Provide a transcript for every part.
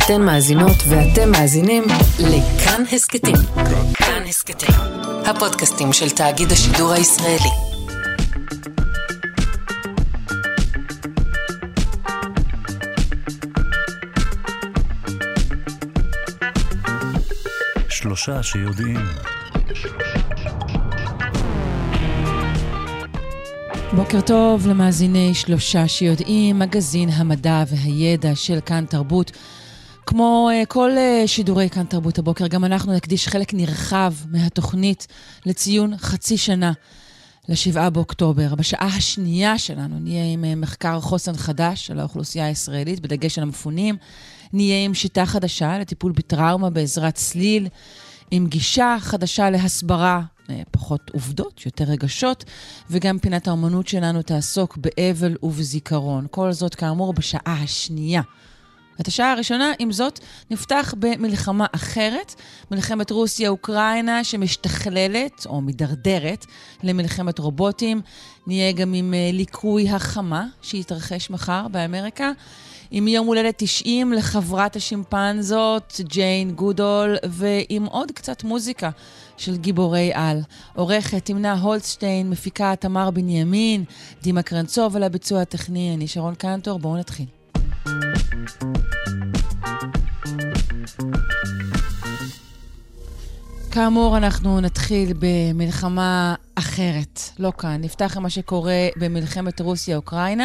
אתן מאזינות ואתם מאזינים לכאן הסקטים. כאן הסקטים, הפודקאסטים של תאגיד השידור הישראלי. שלושה שיודעים. בוקר טוב למאזיני שלושה שיודעים, מגזין המדע והידע של כאן תרבות. כמו כל שידורי כאן תרבות הבוקר, גם אנחנו נקדיש חלק נרחב מהתוכנית לציון חצי שנה ל7 באוקטובר. בשעה השנייה שלנו נהיה עם מחקר חוסן חדש על האוכלוסייה הישראלית, בדגש על המפונים. נהיה עם שיטה חדשה לטיפול בטראומה בעזרת צליל, עם גישה חדשה להסברה, פחות עובדות, יותר רגשות, וגם פינת האומנות שלנו תעסוק באבל ובזיכרון. כל זאת כאמור בשעה השנייה. את השעה הראשונה, עם זאת, נפתח במלחמה אחרת, מלחמת רוסיה-אוקראינה שמשתכללת או מדרדרת למלחמת רובוטים. נהיה גם עם ליקוי החמה שיתרחש מחר באמריקה, עם יום הולדת 90 לחברת השימפנזות ג'יין גודול, ועם עוד קצת מוזיקה של גיבורי על. עורכת תמנה הולצשטיין, מפיקה תמר בנימין, דימה קרנצוב על הביצוע הטכני, אני שרון קנטור. בואו נתחיל. כאמור, אנחנו נתחיל במלחמה אחרת, לא כאן. נפתח עם מה שקורה במלחמת רוסיה-אוקראינה,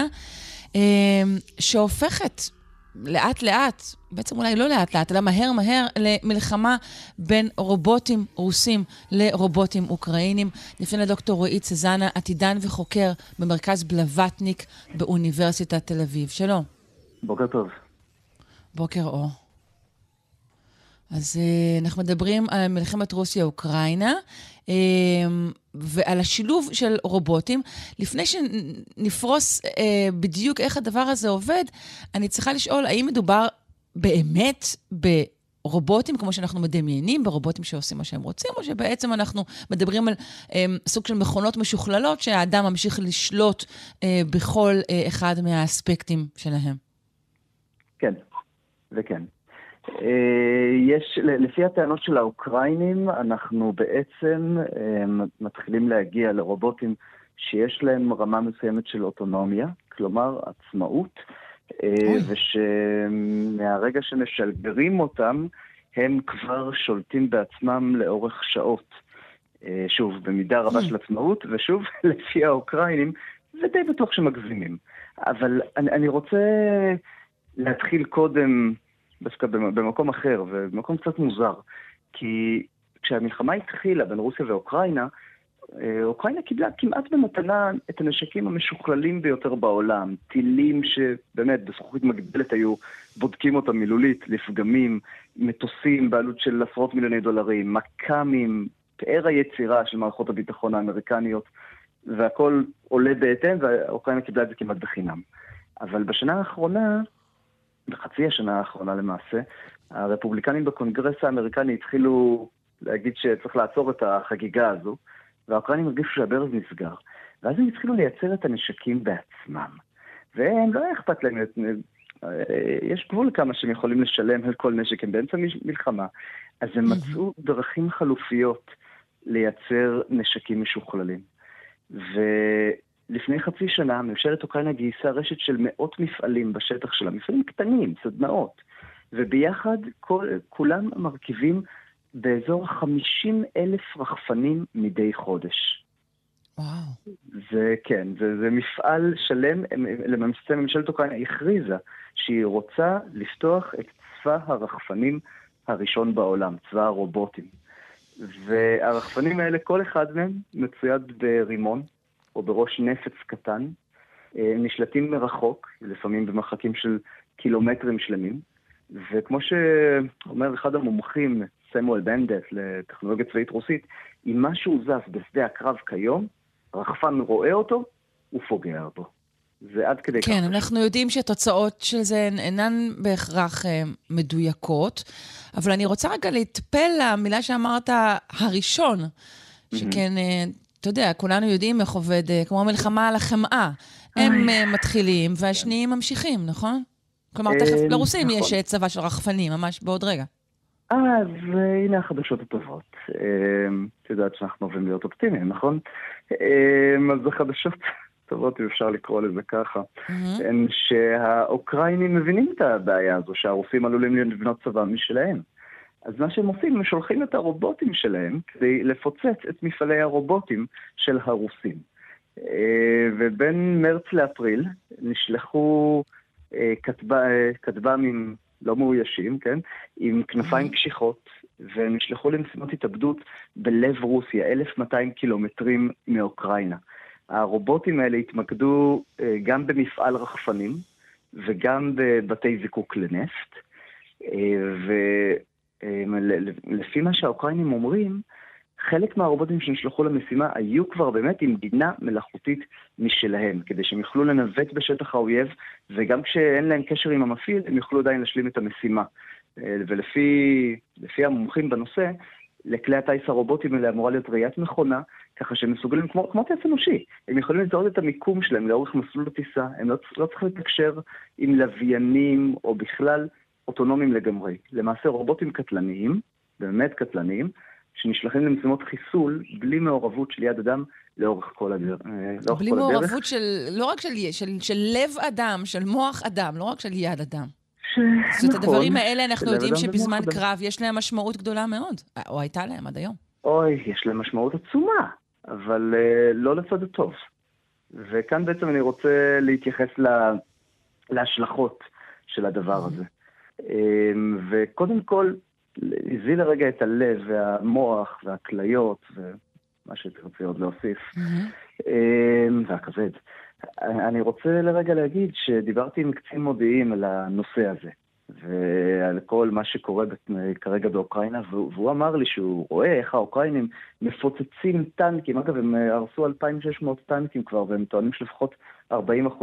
שהופכת לאט לאט, בעצם אולי לא לאט לאט, אלא מהר מהר, למלחמה בין רובוטים רוסים לרובוטים אוקראינים. נפנה לדוקטור רועי צזנה, עתידן וחוקר במרכז בלווטניק באוניברסיטת תל אביב. שלום. בוקר טוב. בוקר אור. אז אנחנו מדברים על מלחמת רוסיה-אוקראינה, ועל השילוב של רובוטים. לפני שנפרוס בדיוק איך הדבר הזה עובד, אני צריכה לשאול, האם מדובר באמת ברובוטים, כמו שאנחנו מדמיינים, ברובוטים שעושים מה שהם רוצים, או שבעצם אנחנו מדברים על סוג של מכונות משוכללות, שהאדם ממשיך לשלוט בכל אחד מהאספקטים שלהם? כן, וכן. לפי הטענות של האוקראינים, אנחנו בעצם מתחילים להגיע לרובוטים שיש להם רמה מסוימת של אוטונומיה, כלומר עצמאות, ושמהרגע שמשגרים אותם, הם כבר שולטים בעצמם לאורך שעות. שוב, במידה רבה של עצמאות, ושוב, לפי האוקראינים, זה די בטוח שמגזימים. אבל אני רוצה להתחיל קודם דווקא במקום אחר, ובמקום קצת מוזר. כי כשהמלחמה התחילה בין רוסיה ואוקראינה, אוקראינה קיבלה כמעט במתנה את הנשקים המשוכללים ביותר בעולם. טילים שבאמת בזכוכית מגדלת היו בודקים אותם מילולית, לפגמים, מטוסים בעלות של עשרות מיליוני דולרים, מקמים, פאר היצירה של מערכות הביטחון האמריקניות, והכל עולה בהתאם, ואוקראינה קיבלה את זה כמעט בחינם. אבל בשנה האחרונה, בחצי השנה האחרונה למעשה, הרפובליקנים בקונגרס האמריקני התחילו להגיד שצריך לעצור את החגיגה הזו, והאוקראינים הרגישו שהברז נסגר. ואז הם התחילו לייצר את הנשקים בעצמם. והם לא היה אכפת להם, יש גבול כמה שהם יכולים לשלם על כל נשק, הם באמצע מלחמה. אז הם מצאו דרכים חלופיות לייצר נשקים משוכללים. לפני חצי שנה, ממשלת אוקראינה גייסה רשת של מאות מפעלים בשטח שלה, מפעלים קטנים, סדנאות, וביחד כולם מרכיבים באזור 50,000 רחפנים מדי חודש. וואו. זה מפעל שלם. למעשה ממשלת אוקראינה הכריזה שהיא רוצה לפתוח את צבא הרחפנים הראשון בעולם, צבא הרובוטים. והרחפנים האלה, כל אחד מהם מצויד ברימון, או בראש נפץ קטן, נשלטים מרחוק, לפעמים במרחקים של קילומטרים שלמים, וכמו שאומר אחד המומחים, סמואל בנדס, לטכנולוגיה צבאית רוסית, אם משהו זז בשדה הקרב כיום, רחפן רואה אותו, הוא פוגע בו. זה עד כדי כן, אנחנו יודעים שהתוצאות של זה אינן בהכרח מדויקות, אבל אני רוצה רגע להתפל למילה שאמרת, הראשון, שכן, אתה יודע, כולנו יודעים איך עובד, כמו מלחמה על החמאה. הם מתחילים והשניים ממשיכים, נכון? כלומר, תכף לרוסים יש צבא של רחפנים, ממש בעוד רגע. אז הנה החדשות הטובות. את יודעת שאנחנו אוהבים להיות אופטימיים, נכון? אז החדשות טובות, אם אפשר לקרוא לזה ככה, הן שהאוקראינים מבינים את הבעיה הזו, שהרוסים עלולים לבנות צבא משלהם. אז מה שהם עושים, הם שולחים את הרובוטים שלהם כדי לפוצץ את מפעלי הרובוטים של הרוסים. ובין מרץ לאפריל נשלחו כטב"מים לא מאוישים, כן? עם כנפיים קשיחות, והם נשלחו למשימות התאבדות בלב רוסיה, 1,200 קילומטרים מאוקראינה. הרובוטים האלה התמקדו גם במפעל רחפנים, וגם בבתי זיקוק לנפט, ולפי מה שהאוקראינים אומרים, חלק מהרובוטים שנשלחו למשימה היו כבר באמת עם בינה מלאכותית משלהם, כדי שהם יוכלו לנווט בשטח האויב, וגם כשאין להם קשר עם המפעיל, הם יוכלו עדיין להשלים את המשימה. ולפי המומחים בנושא, לכלי הטייס הרובוטים האלה אמורה להיות ראיית מכונה, ככה שהם מסוגלים, כמו טייס אנושי, הם יכולים לזהות את המיקום שלהם לאורך מסלול הטיסה, הם לא צריכים לתקשר עם לוויינים או בכלל אוטונומיים לגמרי. למעשה רובוטים קטלניים, באמת קטלניים, שנשלחים למשימות חיסול בלי מעורבות של יד אדם לאורך כל הדרך. בלי מעורבות לא רק של לב אדם, של מוח אדם, לא רק של יד אדם. זאת הדברים האלה אנחנו יודעים שבזמן קרב יש להם משמעות גדולה מאוד, או הייתה להם עד היום. אוי, יש להם משמעות עצומה, אבל לא לצד הטוב. וכאן בעצם אני רוצה להתייחס להשלכות של הדבר הזה. וקודם כל, הזיל לרגע את הלב והמוח והכליות ומה שתרצה עוד להוסיף, והכבד. אני רוצה לרגע להגיד שדיברתי עם קצין מודיעין על הנושא הזה, ועל כל מה שקורה כרגע באוקראינה, והוא אמר לי שהוא רואה איך האוקראינים מפוצצים טנקים, אגב הם הרסו 2,600 טנקים כבר, והם טוענים שלפחות 40%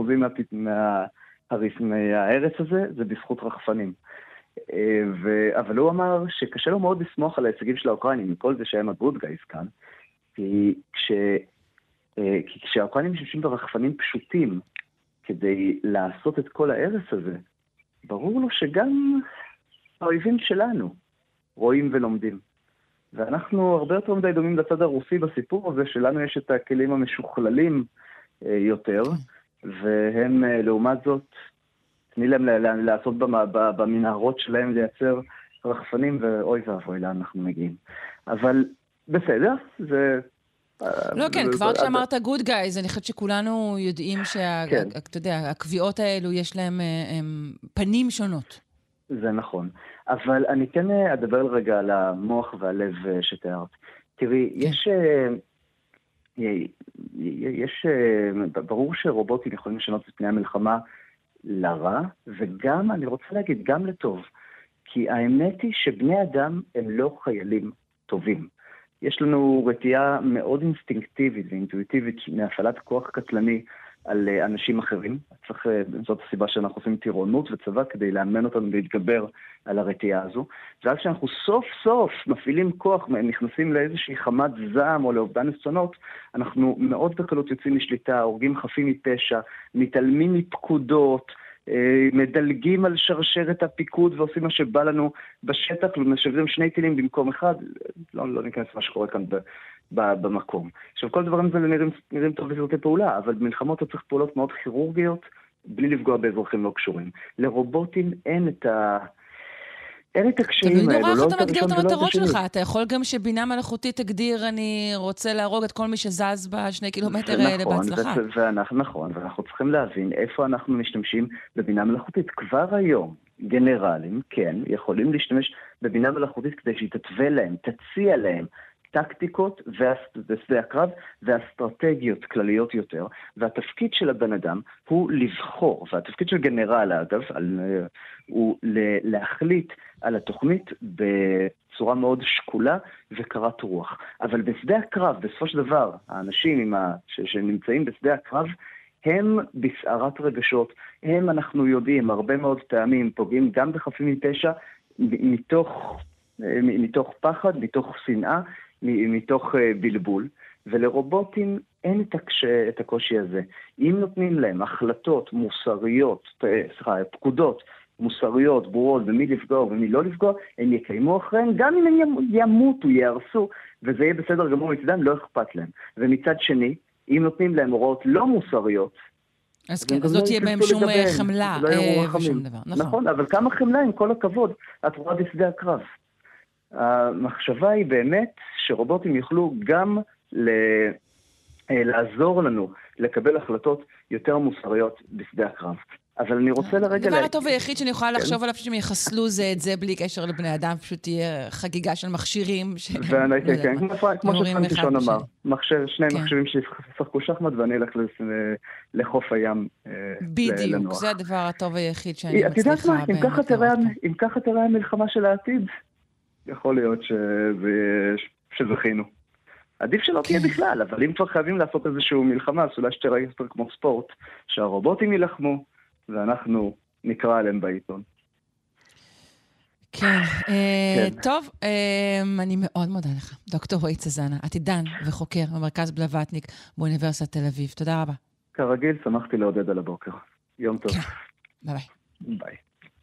מהארץ הזה זה בזכות רחפנים. אבל הוא אמר שקשה לו מאוד לסמוך על ההישגים של האוקראינים, מכל זה שהם הגוד גייז כאן, כי כשהאוקראינים משתמשים ברחפנים פשוטים כדי לעשות את כל ההרס הזה, ברור לו שגם האויבים שלנו רואים ולומדים. ואנחנו הרבה יותר מדי דומים לצד הרוסי בסיפור הזה, שלנו יש את הכלים המשוכללים יותר, והם לעומת זאת תני להם לעשות במנהרות שלהם לייצר רחפנים, ואוי ואבוי לאן אנחנו מגיעים. אבל בסדר, זה... לא, כן, כבר כשאמרת good guys, אני חושבת שכולנו יודעים שאתה יודע, הקביעות האלו יש להם פנים שונות. זה נכון. אבל אני כן אדבר רגע על המוח והלב שתיארת. תראי, יש ברור שרובוטים יכולים לשנות את פני המלחמה לרע, וגם, אני רוצה להגיד, גם לטוב. כי האמת היא שבני אדם הם לא חיילים טובים. יש לנו רתיעה מאוד אינסטינקטיבית ואינטואיטיבית מהפעלת כוח קטלני על אנשים אחרים. זאת הסיבה שאנחנו עושים טירונות וצבא כדי לאמן אותנו להתגבר על הרתיעה הזו. ואז כשאנחנו סוף סוף מפעילים כוח, נכנסים לאיזושהי חמת זעם או לאובדן ניסיונות, אנחנו מאוד בקלות יוצאים משליטה, הורגים חפים מפשע, מתעלמים מפקודות, מדלגים על שרשרת הפיקוד ועושים מה שבא לנו בשטח, ומשברים שני טילים במקום אחד, לא ניכנס מה שקורה כאן במקום. עכשיו, כל דברים זה נראים טוב בסרטי פעולה, אבל במלחמות אתה צריך פעולות מאוד כירורגיות, בלי לפגוע באזרחים לא קשורים. לרובוטים אין את הקשיים האלו. תמיד נורא איך אתה מגדיר את המטרות שלך. אתה יכול גם שבינה מלאכותית תגדיר, אני רוצה להרוג את כל מי שזז ב2 קילומטר האלה בהצלחה. נכון, ואנחנו צריכים להבין איפה אנחנו משתמשים בבינה מלאכותית. כבר היום, גנרלים, כן, יכולים להשתמש בבינה מלאכותית כדי שהיא תתווה להם, תציע להם, טקטיקות ושדה הקרב ואסטרטגיות כלליות יותר, והתפקיד של הבן אדם הוא לבחור, והתפקיד של גנרל אגב הוא להחליט על התוכנית בצורה מאוד שקולה וקרת רוח. אבל בשדה הקרב, בסופו של דבר, האנשים שנמצאים בשדה הקרב, הם בסערת רגשות, הם אנחנו יודעים הרבה מאוד פעמים פוגעים גם בחפים מפשע מתוך פחד, מתוך שנאה, מתוך בלבול, ולרובוטים אין את הקושי הזה. אם נותנים להם החלטות מוסריות, פקודות מוסריות, ברורות, ומי לפגוע ומי לא לפגוע, הם יקיימו אחריהם, גם אם הם ימותו, יהרסו, וזה יהיה בסדר גמור מצדם, לא אכפת להם. ומצד שני, אם נותנים להם הוראות לא מוסריות, אז כן, אז לא תהיה בהם שום חמלה ושום דבר. נכון, אבל כמה חמלה, עם כל הכבוד, את רואה בשדה הקרב. המחשבה היא באמת שרובוטים יוכלו גם לעזור לנו לקבל החלטות יותר מוסריות בשדה הקרב. אבל אני רוצה לרגע... הדבר הטוב היחיד שאני יכולה לחשוב עליו, שהם יחסלו זה את זה בלי קשר לבני אדם, פשוט תהיה חגיגה של מכשירים. כן, כמו שפרנקי שון אמר, שני מחשבים שישחקו שחמט, ואני אלך לחוף הים לנוח. בדיוק, זה הדבר הטוב היחיד שאני מצליחה. את יודעת מה, אם ככה תראה המלחמה של העתיד, יכול להיות שזכינו. עדיף שלא תהיה בכלל, אבל אם כבר חייבים לעשות איזשהו מלחמה, אז אולי שתראה יותר כמו ספורט, שהרובוטים ילחמו, ואנחנו נקרא עליהם בעיתון. כן, טוב, אני מאוד מודה לך, דוקטור רועי צזנה, עתידן וחוקר במרכז בלווטניק באוניברסיטת תל אביב. תודה רבה. כרגיל, שמחתי לעודד על הבוקר. יום טוב. ביי ביי. ביי.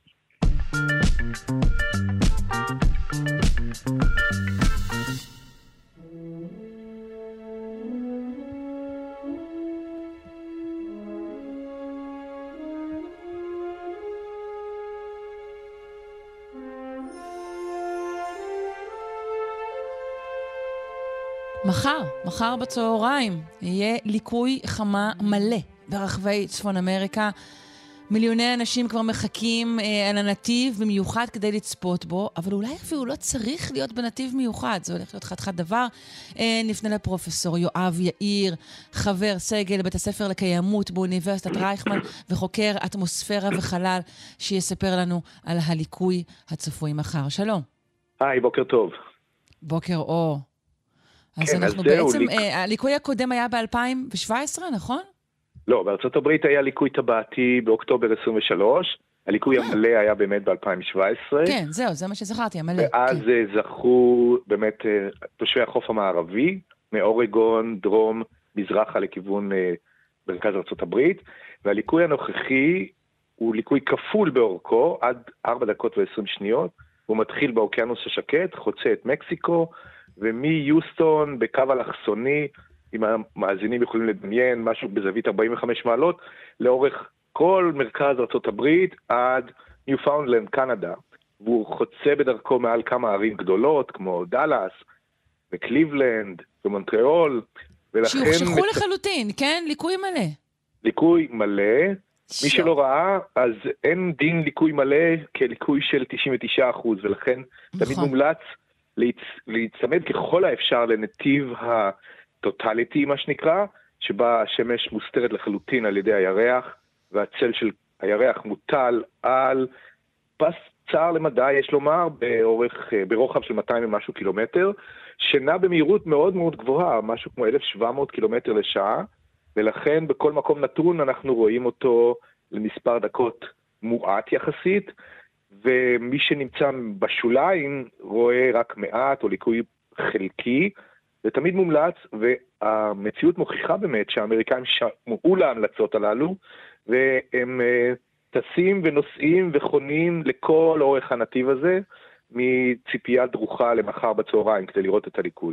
מחר בצהריים יהיה ליקוי חמה מלא ברחבי צפון אמריקה. מיליוני אנשים כבר מחכים על הנתיב במיוחד כדי לצפות בו, אבל אולי אפילו לא צריך להיות בנתיב מיוחד, זה הולך להיות חד דבר. נפנה לפרופסור יואב יאיר, חבר סגל בית הספר לקיימות באוניברסיטת רייכמן וחוקר אטמוספירה וחלל, שיספר לנו על הליקוי הצפוי מחר. שלום. היי, בוקר טוב. בוקר אור. אז אנחנו בעצם, הליקוי הקודם היה ב-2017, נכון? לא, בארצות הברית היה ליקוי טבעתי באוקטובר 23, הליקוי המלא היה באמת ב-2017. כן, זהו, זה מה שזכרתי, המלא. ואז זכו באמת תושבי החוף המערבי, מאורגון, דרום, מזרחה לכיוון מרכז ארצות הברית, והליקוי הנוכחי הוא ליקוי כפול באורכו, עד 4 דקות ו-20 שניות, הוא מתחיל באוקיינוס השקט, חוצה את מקסיקו, ומיוסטון בקו אלכסוני, אם המאזינים יכולים לדמיין, משהו בזווית 45 מעלות, לאורך כל מרכז ארצות הברית עד ניופאונדלנד, קנדה. והוא חוצה בדרכו מעל כמה ערים גדולות, כמו דלס, וקליבלנד, ומונטריאול, שיוחשכו לחלוטין, כן? ליקוי מלא. ליקוי מלא. מי שלא ראה, אז אין דין ליקוי מלא כליקוי של 99%, ולכן תמיד מומלץ להצמד ככל האפשר לנתיב הטוטליטי, מה שנקרא, שבה השמש מוסתרת לחלוטין על ידי הירח, והצל של הירח מוטל על פס צר למדי, יש לומר, ברוחב של 200 ומשהו קילומטר, שנע במהירות מאוד מאוד גבוהה, משהו כמו 1,700 קילומטר לשעה, ולכן בכל מקום נתון אנחנו רואים אותו למספר דקות מועט יחסית, ומי שנמצא בשוליים רואה רק מעט או ליקוי חלקי, ותמיד מומלץ, והמציאות מוכיחה באמת שהאמריקאים שמעו להמלצות הללו, והם טסים ונוסעים וחונים לכל אורך הנתיב הזה, מציפייה דרוכה למחר בצהריים כדי לראות את הליקוי.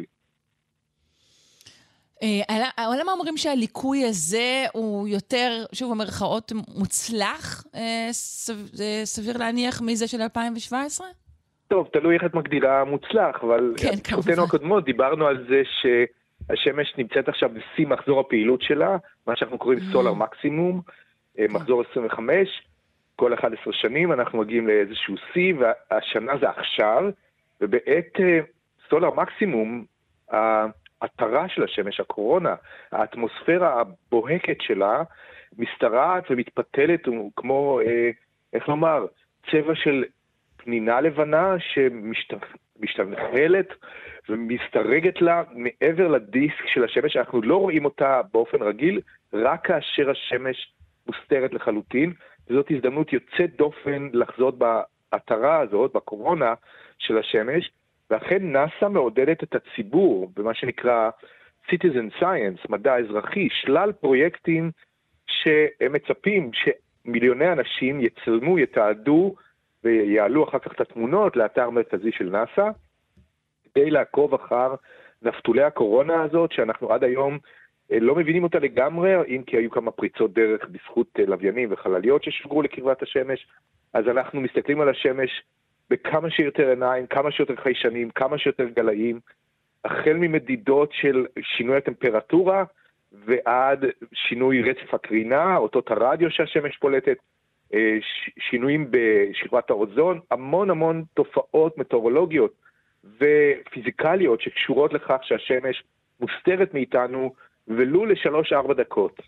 למה אומרים שהליקוי הזה הוא יותר, שוב במרכאות, מוצלח? סביר להניח מזה של 2017? טוב, תלוי איך את מגדירה מוצלח, אבל בתקופתנו הקודמות דיברנו על זה שהשמש נמצאת עכשיו בשיא מחזור הפעילות שלה, מה שאנחנו קוראים סולר מקסימום, מחזור 25, כל 11 שנים אנחנו מגיעים לאיזשהו שיא, והשנה זה עכשיו, ובעת סולר מקסימום, ההתרה של השמש, הקורונה, האטמוספירה הבוהקת שלה, מסתרעת ומתפתלת, כמו, איך לומר, צבע של פנינה לבנה שמשתבחלת ומסתרגת לה מעבר לדיסק של השמש. אנחנו לא רואים אותה באופן רגיל, רק כאשר השמש מוסתרת לחלוטין, וזאת הזדמנות יוצאת דופן לחזות בהתרה הזאת, בקורונה של השמש, ואכן נאס"א מעודדת את הציבור במה שנקרא Citizen Science, מדע אזרחי, שלל פרויקטים שהם מצפים מיליוני אנשים יצלמו, יתעדו ויעלו אחר כך את התמונות לאתר מרכזי של נאסא, כדי לעקוב אחר נפתולי הקורונה הזאת, שאנחנו עד היום לא מבינים אותה לגמרי, אם כי היו כמה פריצות דרך בזכות לוויינים וחלליות ששוגרו לקרבת השמש, אז אנחנו מסתכלים על השמש בכמה שיותר עיניים, כמה שיותר חיישנים, כמה שיותר גלאים, החל ממדידות של שינוי הטמפרטורה, ועד שינוי רצף הקרינה, אותות הרדיו שהשמש פולטת, שינויים בשכבת האוזון, המון תופעות מטאורולוגיות ופיזיקליות שקשורות לכך שהשמש מוסתרת מאיתנו ולו ל3-4 דקות.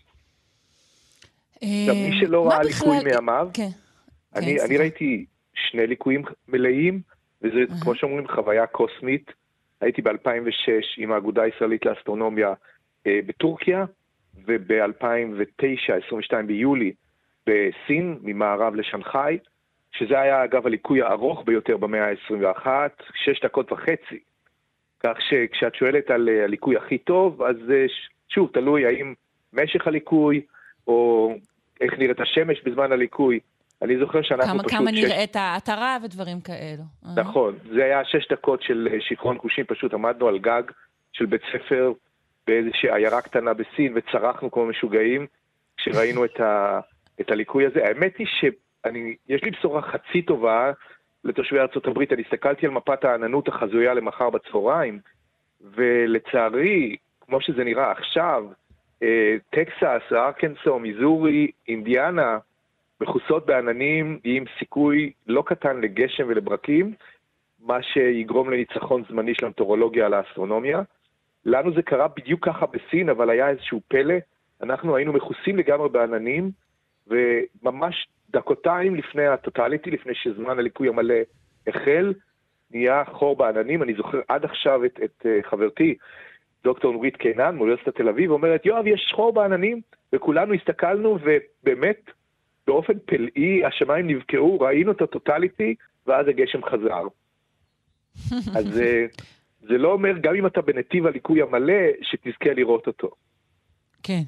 מי שלא ראה ליקוי מימיו, אני ראיתי 2 ליקויים מלאים, וזה כמו שאומרים חוויה קוסמית. הייתי ב-2006 עם האגודה הישראלית לאסטרונומיה בטורקיה, וב-2009, 22 ביולי, בסין, ממערב לשנגחאי, שזה היה אגב הליקוי הארוך ביותר במאה ה-21, 6.5 דקות. כך שכשאת שואלת על הליקוי הכי טוב, אז שוב, תלוי האם משך הליקוי, או איך נראית השמש בזמן הליקוי. אני זוכר שאנחנו פשוט... כמה נראית העטרה ודברים כאלו. נכון, זה היה 6 דקות של שיכרון חושים, פשוט עמדנו על גג של בית ספר, באיזושהי עיירה קטנה בסין, וצרחנו כמו משוגעים, כשראינו את הליקוי הזה. האמת היא שיש לי בשורה חצי טובה לתושבי ארצות הברית. אני הסתכלתי על מפת העננות החזויה למחר בצהריים, ולצערי, כמו שזה נראה עכשיו, טקסס, ארקנסו, מיזורי, אינדיאנה, מכוסות בעננים עם סיכוי לא קטן לגשם ולברקים, מה שיגרום לניצחון זמני של המטאורולוגיה על האסטרונומיה. לנו זה קרה בדיוק ככה בסין, אבל היה איזשהו פלא. אנחנו היינו מכוסים לגמרי בעננים, וממש דקותיים לפני הטוטליטי, לפני שזמן הליקוי המלא החל, נהיה חור בעננים. אני זוכר עד עכשיו את חברתי, דוקטור נורית קינן, מאוניברסיטת תל אביב, אומרת, יואב, יש חור בעננים, וכולנו הסתכלנו, ובאמת, באופן פלאי, השמיים נבקעו, ראינו את הטוטליטי, ואז הגשם חזר. אז זה לא אומר, גם אם אתה בנתיב הליקוי המלא, שתזכה לראות אותו. כן.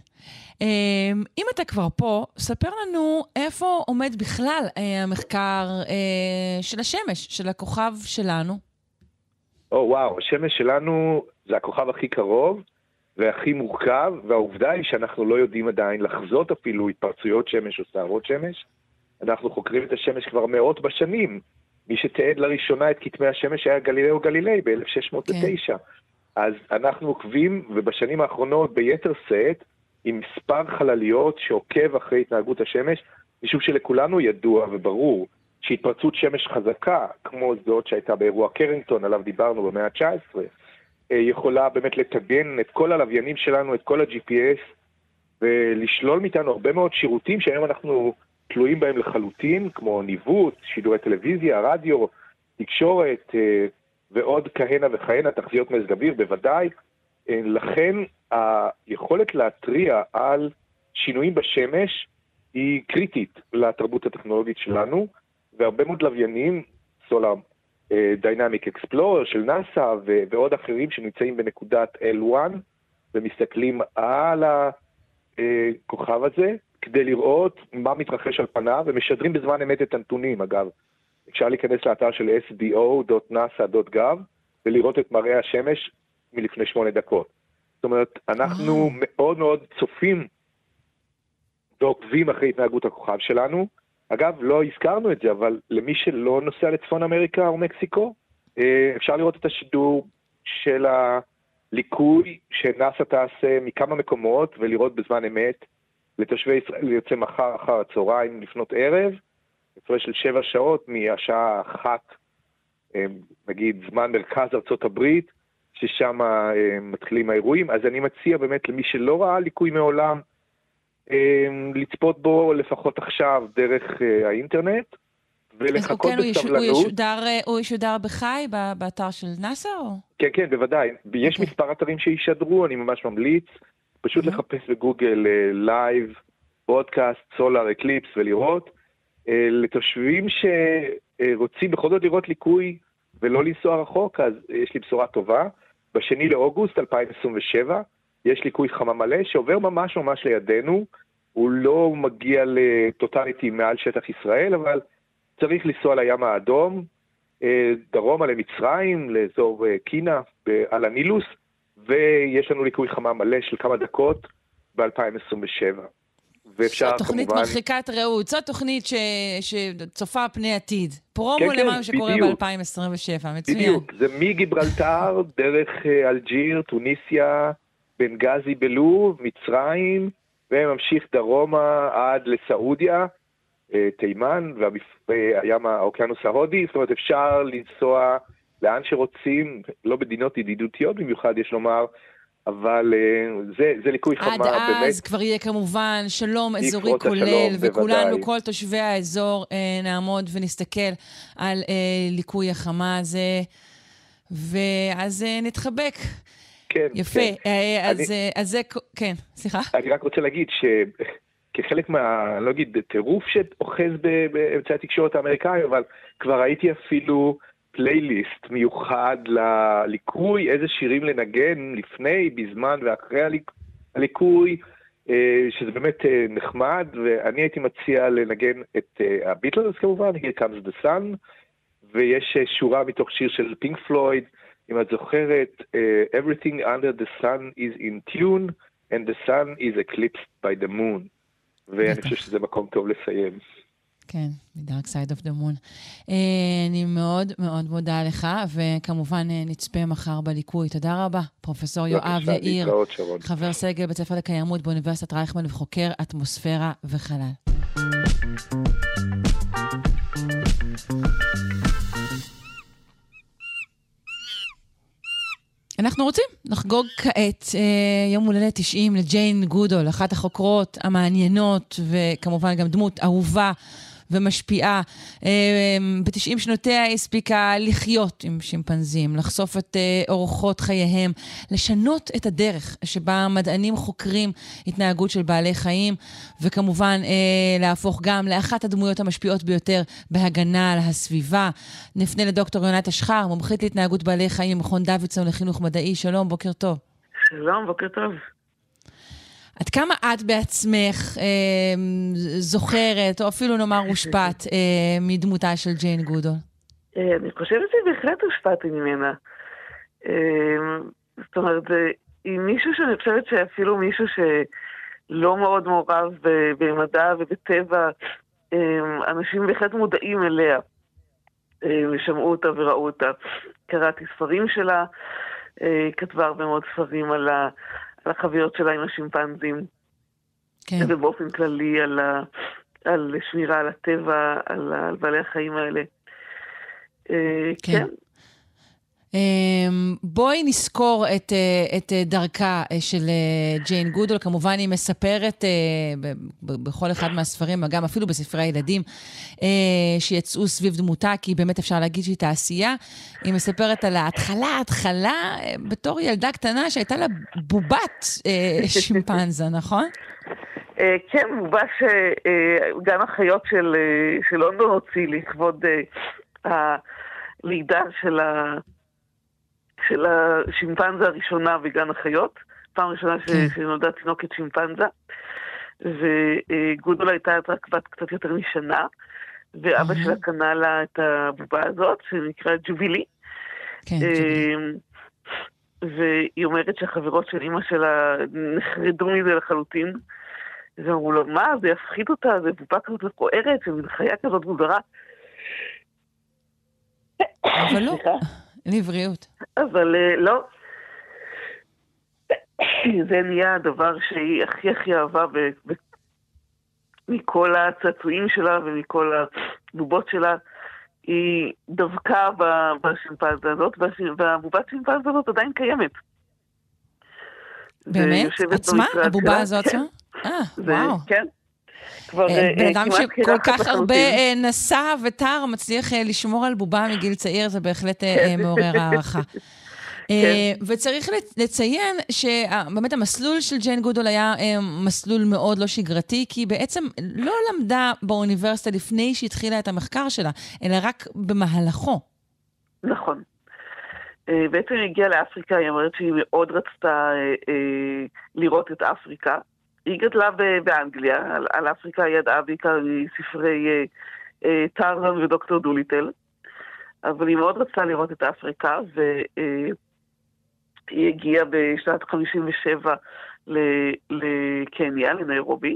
אם אתה כבר פה, ספר לנו איפה עומד בכלל המחקר של השמש, של הכוכב שלנו. וואו, השמש שלנו זה הכוכב הכי קרוב והכי מורכב, והעובדה היא שאנחנו לא יודעים עדיין לחזות אפילו התפרצויות שמש או סערות שמש. אנחנו חוקרים את השמש כבר מאות בשנים. מי שתעד לראשונה את כתמי השמש היה גלילאו גלילי ב-1609. כן. אז אנחנו עוקבים, ובשנים האחרונות ביתר שאת, עם מספר חלליות שעוקב אחרי התנהגות השמש, משום שלכולנו ידוע וברור שהתפרצות שמש חזקה, כמו זאת שהייתה באירוע קרינגטון, עליו דיברנו במאה ה-19, יכולה באמת לתגן את כל הלוויינים שלנו, את כל ה-GPS, ולשלול מאיתנו הרבה מאוד שירותים שהיום אנחנו תלויים בהם לחלוטין, כמו ניווט, שידורי טלוויזיה, רדיו, תקשורת, ועוד כהנה וכהנה, תחזיות מזג אוויר, בוודאי. לכן היכולת להטריע על שינויים בשמש היא קריטית לתרבות הטכנולוגית שלנו, והרבה מאוד לוויינים, סולר דיינמיק אקספלורר של נאסא ועוד אחרים שנמצאים בנקודת L1 ומסתכלים על הכוכב הזה כדי לראות מה מתרחש על פניו, ומשדרים בזמן אמת את הנתונים. אגב, אפשר להיכנס לאתר של sdo.nasa.gov ולראות את מראה השמש מלפני 8 דקות. זאת אומרת, אנחנו מאוד מאוד צופים ועוקבים אחרי התנהגות הכוכב שלנו. אגב, לא הזכרנו את זה, אבל למי שלא נוסע לצפון אמריקה או מקסיקו, אפשר לראות את השידור של הליקוי שנאסא תעשה מכמה מקומות, ולראות בזמן אמת לתושבי ישראל יוצא מחר אחר הצהריים לפנות ערב, הפרש של 7 שעות מהשעה 1, נגיד זמן מרכז ארצות הברית, ששם מתחילים האירועים. אז אני מציע באמת למי שלא ראה ליקוי מעולם, לצפות בו לפחות עכשיו דרך האינטרנט, ולחכות בסבלנות. הוא ישודר בחי באתר של נאסא? כן, כן, בוודאי. יש מספר אתרים שישדרו, אני ממש ממליץ, פשוט לחפש בגוגל לייב, פודקאסט, סולר, אקליפס, ולראות. לתושבים שרוצים בכל זאת לראות ליקוי ולא לנסוע רחוק, אז יש לי בשורה טובה. ב2 לאוגוסט 2027 יש ליקוי חמה מלא שעובר ממש לידינו, הוא לא מגיע לטוטליטי מעל שטח ישראל, אבל צריך לנסוע לים האדום, דרומה למצרים, לאזור קינה, על הנילוס, ויש לנו ליקוי חמה מלא של כמה דקות ב-2027. זו תוכנית מרחיקת ראות, זו תוכנית שצופה פני עתיד. פרומו למה שקורה ב-2027, מצוין. בדיוק, זה מגיברלטר, דרך אלג'יר, טוניסיה, בנגזי בלוב, מצרים, וממשיך דרומה עד לסעודיה, תימן, והים האוקיינוס ההודי. זאת אומרת, אפשר לנסוע לאן שרוצים, לא מדינות ידידותיות במיוחד, יש לומר, אבל זה ליקוי חמה באמת. עד אז כבר יהיה כמובן שלום אזורי כולל, וכולנו, כל תושבי האזור, נעמוד ונסתכל על ליקוי החמה הזה, ואז נתחבק. כן, יפה. אז זה, כן, סליחה. אני רק רוצה להגיד שכחלק לא אגיד, טירוף שאוחז באמצעי התקשורת האמריקאי, אבל כבר ראיתי אפילו פלייליסט מיוחד לליקוי, איזה שירים לנגן לפני, בזמן ואחרי הליקוי, שזה באמת נחמד, ואני הייתי מציע לנגן את הביטלס כמובן, Here Comes the Sun, ויש שורה מתוך שיר של פינק פלויד, אם את זוכרת, Everything under the sun is in tune, and the sun is eclipsed by the moon. ואני חושב שזה מקום טוב לסיים. כן, Dark Side of the Moon. אני מאוד מאוד מודה לך, וכמובן נצפה מחר בליקוי. תודה רבה, פרופסור יואב יאיר, חבר סגל בית ספר לקיימות באוניברסיטת רייכמן וחוקר אטמוספירה וחלל. אנחנו רוצים לחגוג כעת יום הולדת 90 לג'יין גודול, אחת החוקרות המעניינות וכמובן גם דמות אהובה ומשפיעה. ב-90 שנותיה הספיקה לחיות עם שימפנזים, לחשוף את אורחות חייהם, לשנות את הדרך שבה מדענים חוקרים התנהגות של בעלי חיים, וכמובן להפוך גם לאחת הדמויות המשפיעות ביותר בהגנה על הסביבה. נפנה לדוקטור יונת אשחר, מומחית להתנהגות בעלי חיים ממכון דוידסון לחינוך מדעי. שלום, בוקר טוב. שלום, בוקר טוב. עד כמה את בעצמך זוכרת, או אפילו נאמר הושפעת, מדמותה של ג'יין גודול? אני חושבת שבהחלט הושפעתי ממנה. זאת אומרת, היא מישהו שאני חושבת שאפילו מישהו שלא מאוד מעורב במדע ובטבע, אנשים בהחלט מודעים אליה, ושמעו אותה וראו אותה. קראתי ספרים שלה, כתבה הרבה מאוד ספרים על החוויות שלה עם השימפנזים, כן. ובאופן כללי על שמירה על הטבע, על בעלי החיים האלה. כן. בואי נזכור את דרכה של ג'יין גודול. כמובן היא מספרת בכל אחד מהספרים, גם אפילו בספרי הילדים שיצאו סביב דמותה, כי באמת אפשר להגיד שהיא תעשייה. היא מספרת על ההתחלה בתור ילדה קטנה שהייתה לה בובת שימפנזה, נכון? כן, בובה שגם החיות של לונדון הוציא לכבוד הלידה של השימפנזה הראשונה בגן החיות, פעם ראשונה שנולדה תינוקת שימפנזה, וגודול הייתה רק קצת יותר משנה, ואבא שלה קנה לה את הבובה הזאת, שנקרא ג'ובילי, והיא אומרת שהחברות של אמא שלה נחרדו מזה לחלוטין, ואמרו לו, מה, זה יפחיד אותה, זה בובה כזאת מכוערת, זה מין חיה כזאת מוזרה. אבל לא. לבריאות. אבל לא. זה נהיה הדבר שהיא הכי אהבה מכל הצעצועים שלה ומכל הבובות שלה. היא דווקא בשימפנזה הזאת, והבובת שימפנזה הזאת עדיין קיימת. באמת? עצמה? הבובה הזאת? וואו. כן. בן אדם שכל כך הרבה נסע וטר מצליח לשמור על בובה מגיל צעיר, זה בהחלט מעורר הערכה. וצריך לציין שבאמת המסלול של ג'יין גודול היה מסלול מאוד לא שגרתי, כי היא בעצם לא למדה באוניברסיטה לפני שהתחילה את המחקר שלה, אלא רק במהלכו. נכון. בעצם היא הגיעה לאפריקה, היא אומרת שהיא מאוד רצתה לראות את אפריקה, היא גדלה באנגליה, על אפריקה ידעה בעיקר מספרי טרזן ודוקטור דוליטל, אבל היא מאוד רצתה לראות את אפריקה, והיא הגיעה בשנת 57 לקניה, לניירובי,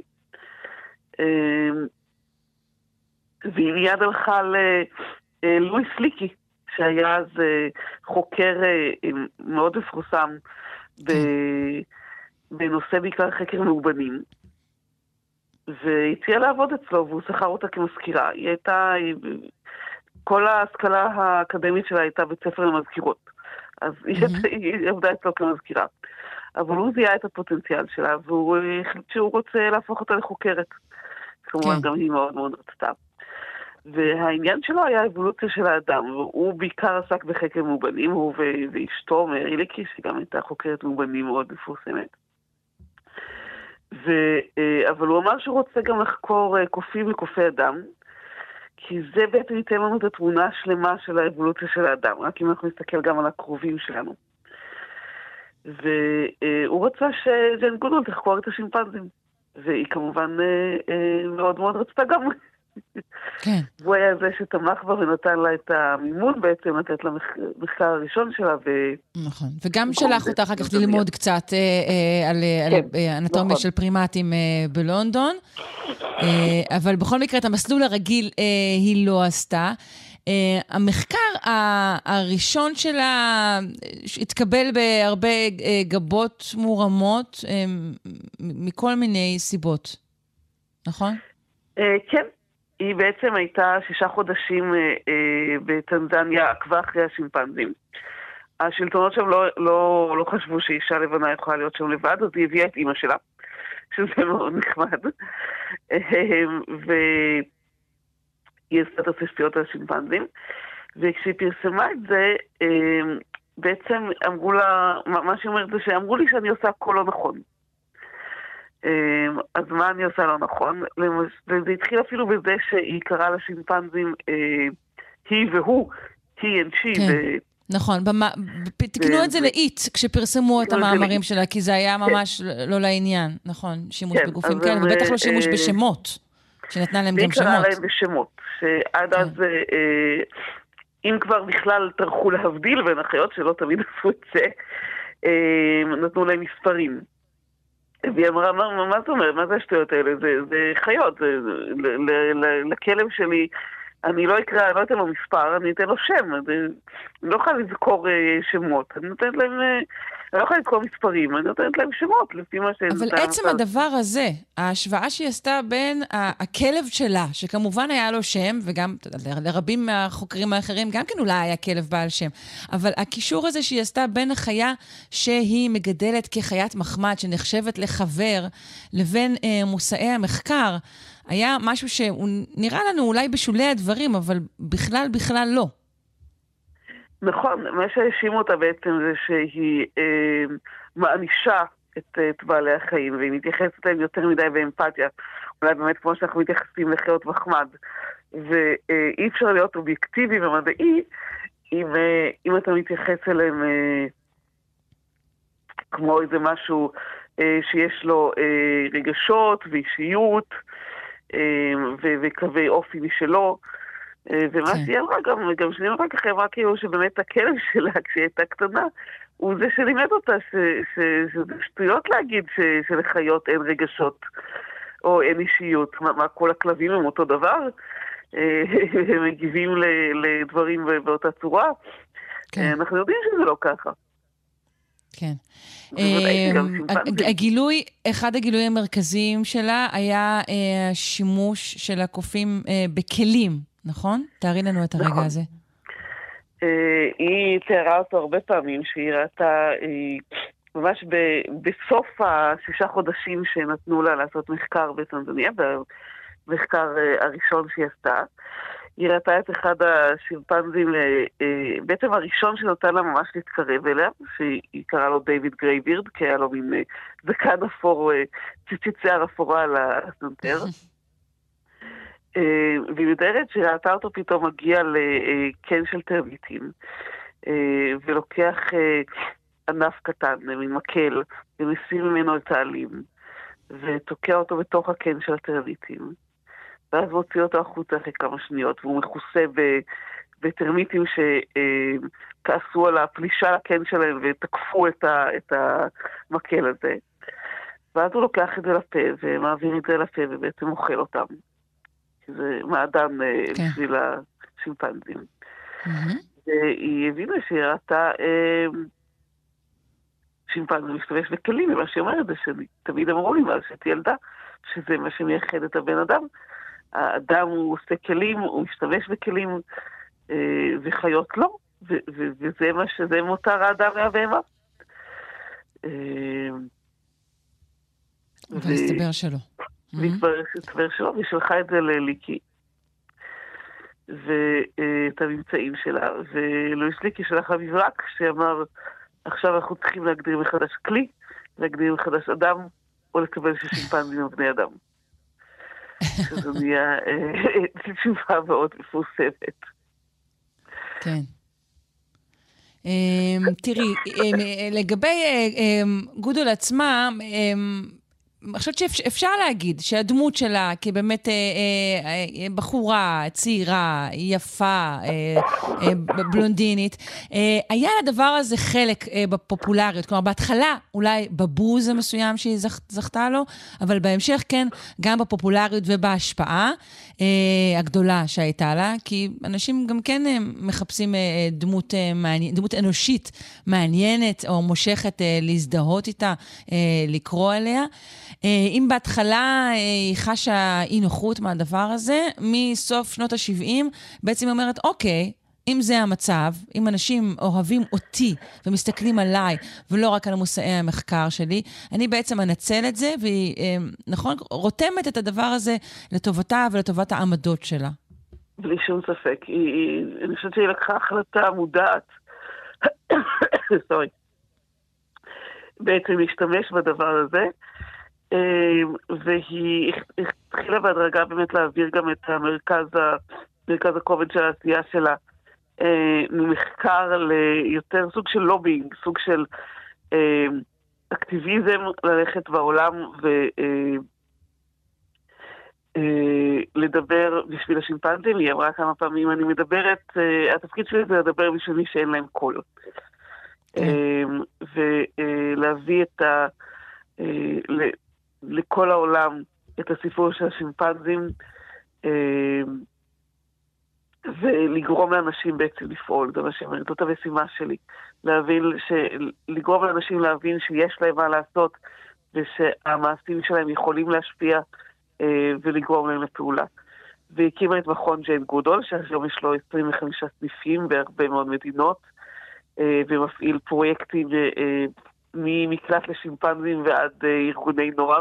והיא מיד הלכה ללואיס ליקי, שהיה אז חוקר מאוד מפורסם בנושא בעיקר חקר מאובנים, והציעה לעבוד אצלו, והוא שכר אותה כמזכירה. היא הייתה, כל ההשכלה האקדמית שלה הייתה בית ספר למזכירות, אז היא עבדה אצלו כמזכירה. אבל הוא זיהה את הפוטנציאל שלה, והוא החליט שהוא רוצה להפוך אותה לחוקרת. כמובן גם היא מאוד מאוד רצתה. והעניין שלו היה האבולוציה של האדם, והוא בעיקר עסק בחקר מאובנים, הוא ואשתו מרי ליקי, שגם הייתה חוקרת מאובנים מאוד מפורסמת. אבל הוא אמר שהוא רוצה גם לחקור קופים וקופי אדם, כי זה בעצם ייתן לנו את התמונה השלמה של האבולוציה של האדם, רק אם אנחנו נסתכל גם על הקרובים שלנו. והוא רצה שג'יין גודוול תחקור את השימפנזים, והיא כמובן מאוד מאוד רצתה גם. כן. והוא היה זה שתמך בה ונתן לה את המימון בעצם, לתת למחקר הראשון שלה. נכון, וגם שלח אותה אחר כך ללמוד קצת על אנטומיה של פרימטים בלונדון, אבל בכל מקרה את המסלול הרגיל היא לא עשתה. המחקר הראשון שלה התקבל בהרבה גבות מורמות מכל מיני סיבות, נכון? כן. היא בעצם הייתה 6 חודשים בטנזניה, עקבה אחרי השימפנזים. השלטונות שם לא חשבו שאישה לבנה יכולה להיות שם לבד, אז היא הביאה את אמא שלה, שזה מאוד נחמד. והיא עשתה את הספיות על השימפנזים. וכשהיא פרסמה את זה, בעצם אמרו לה, מה שהיא אומרת זה שאמרו לי שאני עושה הכל לא נכון. אז מה אני עושה לא נכון? וזה התחיל אפילו בזה שהיא קראה לשימפנזים היא והוא, he and she. נכון, תקנו את זה לאית כשפרסמו את המאמרים שלה, כי זה היה ממש לא לעניין, נכון, שימוש בגופים כאלה, ובטח לא שימוש בשמות, שנתנה להם גם שמות. היא קראה להם בשמות, שעד אז, אם כבר בכלל טרחו להבדיל בין החיות, שלא תמיד עשו את זה, נתנו להם מספרים. והיא אמרה, מה זאת אומרת? מה זה השטויות האלה? זה חיות. לכלב שלי, אני לא אתן לו מספר, אני אתן לו שם. אני לא יכולה לזכור שמות. אני לא יכולה לזכור מספרים, אני נותנת להם שמות, לפי מה שהיא... אבל עצם הדבר הזה, ההשוואה שהיא עשתה בין הכלב שלה, שכמובן היה לו שם, וגם לרבים מהחוקרים האחרים, גם כן אולי היה כלב בעל שם, אבל הקישור הזה שהיא עשתה בין החיה שהיא מגדלת כחיית מחמד, שנחשבת לחבר, לבין מושאי המחקר, היה משהו שהוא נראה לנו אולי בשולי הדברים, אבל בכלל לא. נכון, מה שהאשימו אותה בעצם זה שהיא מענישה את בעלי החיים, והיא מתייחסת להם יותר מדי באמפתיה, אולי באמת כמו שאנחנו מתייחסים לחיות מחמד, ואי אפשר להיות אובייקטיבי ומדעי אם אתה מתייחס אליהם כמו איזה משהו שיש לו רגשות ואישיות וקווי אופי משלו, ומה שהיא אמרה גם שנים אחר כך אמרה כאילו שבאמת הכלב שלה כשהיא הייתה קטנה הוא זה שלימד אותה שזה שטויות להגיד שלחיות אין רגשות או אין אישיות, מה כל הכלבים הם אותו דבר, הם מגיבים לדברים באותה צורה. אנחנו יודעים שזה לא ככה. כן. הגילוי, אחד הגילויים המרכזיים שלה היה השימוש של הקופים בכלים, נכון? תארי לנו את הרגע הזה. היא תיארה אותו הרבה פעמים, שהיא ראתה ממש בסוף 6 חודשים שנתנו לה לעשות מחקר בטנזניה, במחקר הראשון שהיא עשתה. היא ראתה את אחד השימפנזים, בעצם הראשון שנותן לה ממש להתקרב אליה, שהיא קראה לו דיוויד גרייבירד, כי היה לו מין זקן אפור, ציצית שיער אפורה על הסנטר. והיא מתארת שראתה אותו פתאום מגיע לקן של טרמיטים, ולוקח ענף קטן, מין מקל, ומסיר ממנו את העלים, ותוקע אותו בתוך הקן של הטרמיטים, ואז מוציא אותו החוצה אחרי כמה שניות, והוא מכוסה בטרמיטים שכעסו על הפלישה לקן שלהם ותקפו את המקל הזה. ואז הוא לוקח את זה לפה ומעביר את זה לפה ובעצם אוכל אותם. זה מעדן בשביל השימפנזים. והיא הבינה שראתה שימפנזים משתמש בכלים, ומה שהיא אומרת זה שתמיד אמרו לי מאז שהייתי ילדה, שזה מה שמייחד את הבן אדם. האדם הוא עושה כלים, הוא משתמש בכלים, וחיות לא, וזה מה שזה מותר האדם מהבהמה. והסתבר שלא. והסתבר שלא, והיא שלחה את זה לליקי, ואת הממצאים שלה, ולואיס ליקי שלח לה מברק שאמר, עכשיו אנחנו צריכים להגדיר מחדש כלי, להגדיר מחדש אדם, או לקבל ששימפנזים הם בני אדם. שזו נהיה תשובה מאוד מפורסמת. כן. תראי, לגבי גודל עצמה, אני חושבת שאפשר להגיד שהדמות שלה כבאמת בחורה, צעירה, יפה, בלונדינית, היה לדבר הזה חלק בפופולריות. כלומר, בהתחלה אולי בבוז המסוים שהיא זכתה לו, אבל בהמשך כן, גם בפופולריות ובהשפעה הגדולה שהייתה לה, כי אנשים גם כן מחפשים דמות אנושית מעניינת או מושכת להזדהות איתה, לקרוא עליה. אם בהתחלה היא חשה אי נוחות מהדבר הזה, מסוף שנות ה-70 בעצם אומרת, אוקיי, אם זה המצב, אם אנשים אוהבים אותי ומסתכלים עליי, ולא רק על מושאי המחקר שלי, אני בעצם אנצל את זה, והיא, נכון, רותמת את הדבר הזה לטובתה ולטובת העמדות שלה. בלי שום ספק. אני חושבת שהיא לקחה החלטה מודעת, בעצם להשתמש בדבר הזה, והיא התחילה בהדרגה באמת להעביר גם את מרכז הכובד של העשייה שלה ממחקר ליותר סוג של לובינג, סוג של אקטיביזם, ללכת בעולם לדבר בשביל השימפנזים. היא אמרה כמה פעמים, אני מדברת, התפקיד שלי זה לדבר בשביל מי שאין להם קול. ולהביא לכל העולם את הסיפור של השימפנזים, ולגרום לאנשים בעצם לפעול. זה מה שאומרת, זאת המשימה שלי. לגרום לאנשים להבין שיש להם מה לעשות, ושהמעשים שלהם יכולים להשפיע, ולגרום להם לפעולה. והקימה את מכון ג'יין גודל, שהיום יש לו 25 סניפים בהרבה מאוד מדינות, ומפעיל פרויקטים ממקלט לשימפנזים ועד ארגוני נוער.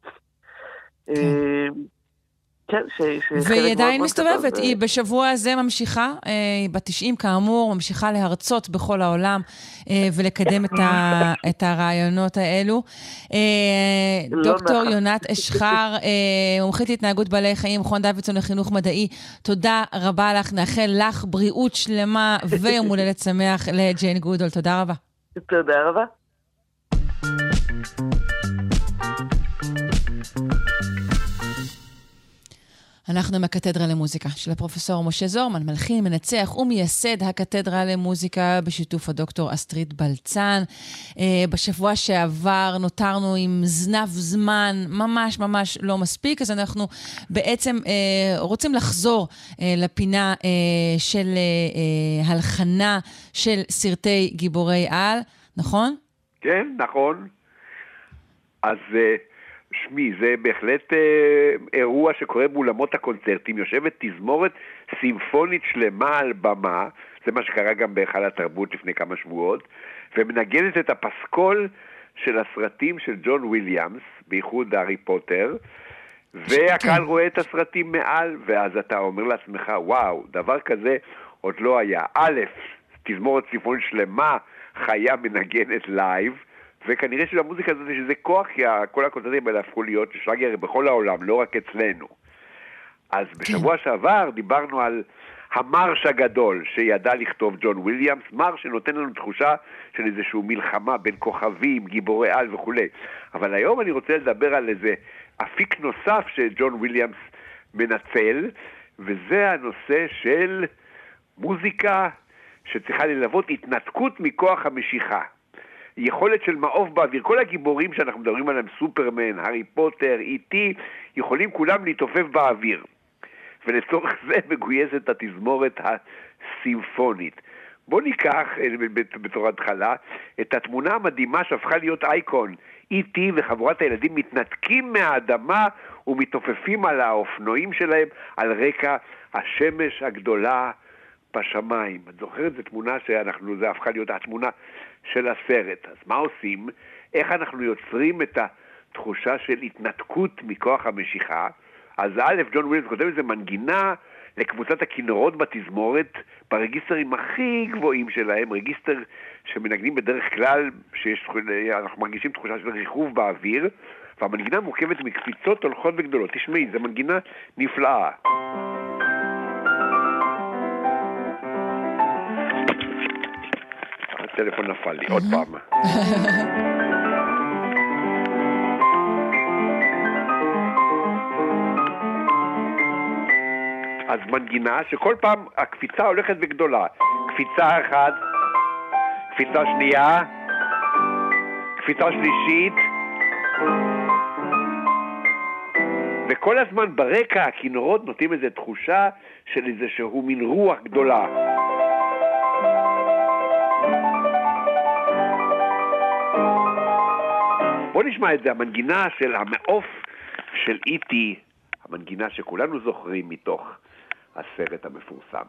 כן, והיא עדיין מסתובבת, היא בשבוע הזה ממשיכה, היא ב-90 כאמור, ממשיכה להרצות בכל העולם ולקדם את הרעיונות האלו. דוקטור יונת אשחר, מומחית להתנהגות בעלי חיים, מכון דוידסון לחינוך מדעי, תודה רבה לך, נאחל לך בריאות שלמה ויום הולדת שמח לג'יין גודל, תודה רבה. תודה רבה. אנחנו מהקתדרה למוזיקה של הפרופסור משה זורמן, מלחין, מנצח ומייסד הקתדרה למוזיקה בשיתוף הדוקטור אסטרית בלצן. בשבוע שעבר נותרנו עם זנב זמן ממש ממש לא מספיק, אז אנחנו בעצם רוצים לחזור לפינה של הלחנה של סרטי גיבורי על, נכון? כן, נכון. אז שמי, זה בהחלט אירוע שקורה באולמות הקונצרטים, יושבת תזמורת סימפונית שלמה על במה, זה מה שקרה גם בהיכל התרבות לפני כמה שבועות, ומנגנת את הפסקול של הסרטים של ג'ון וויליאמס, בייחוד הארי פוטר, והקהל רואה את הסרטים מעל, ואז אתה אומר לעצמך, וואו, דבר כזה עוד לא היה. א', תזמורת סימפונית שלמה, חיה מנגנת לייב, וכנראה שלמוזיקה הזאת יש איזה כוח, כי כל הקונצרטים האלה הפכו להיות שלאגר בכל העולם, לא רק אצלנו. אז בשבוע שעבר דיברנו על המרש הגדול שידע לכתוב ג'ון וויליאמס, מרש שנותן לנו תחושה של איזשהו מלחמה בין כוכבים, גיבורי על וכו'. אבל היום אני רוצה לדבר על איזה אפיק נוסף שג'ון וויליאמס מנצל, וזה הנושא של מוזיקה שצריכה ללוות התנתקות מכוח המשיכה. יכולת של מעוף באוויר. כל הגיבורים שאנחנו מדברים עליהם, סופרמן, הארי פוטר, איטי, יכולים כולם להתעופף באוויר. ולצורך זה מגויסת התזמורת הסימפונית. בוא ניקח בתור התחלה את התמונה המדהימה שהפכה להיות אייקון. איטי וחבורת הילדים מתנתקים מהאדמה ומתעופפים על האופנועים שלהם על רקע השמש הגדולה בשמיים. את זוכרת? זו תמונה זה הפכה להיות התמונה של הסרט. אז מה עושים? איך אנחנו יוצרים את התחושה של התנתקות מכוח המשיכה? אז א', ג'ון וויליאמס כותב איזה מנגינה לקבוצת הכינורות בתזמורת, ברגיסטרים הכי גבוהים שלהם, רגיסטר שמנגנים בדרך כלל, אנחנו מרגישים תחושה של ריחוב באוויר, והמנגינה מורכבת מקפיצות הולכות וגדולות. תשמעי, זו מנגינה נפלאה. הטלפון נפל לי, עוד פעם. אז מנגינה שכל פעם הקפיצה הולכת וגדולה. קפיצה אחת, קפיצה שנייה, קפיצה שלישית, וכל הזמן ברקע הכינורות נותנים איזו תחושה של איזשהו מין רוח גדולה. בוא נשמע את זה, המנגינה של המעוף של איטי, המנגינה שכולנו זוכרים מתוך הסרט המפורסם.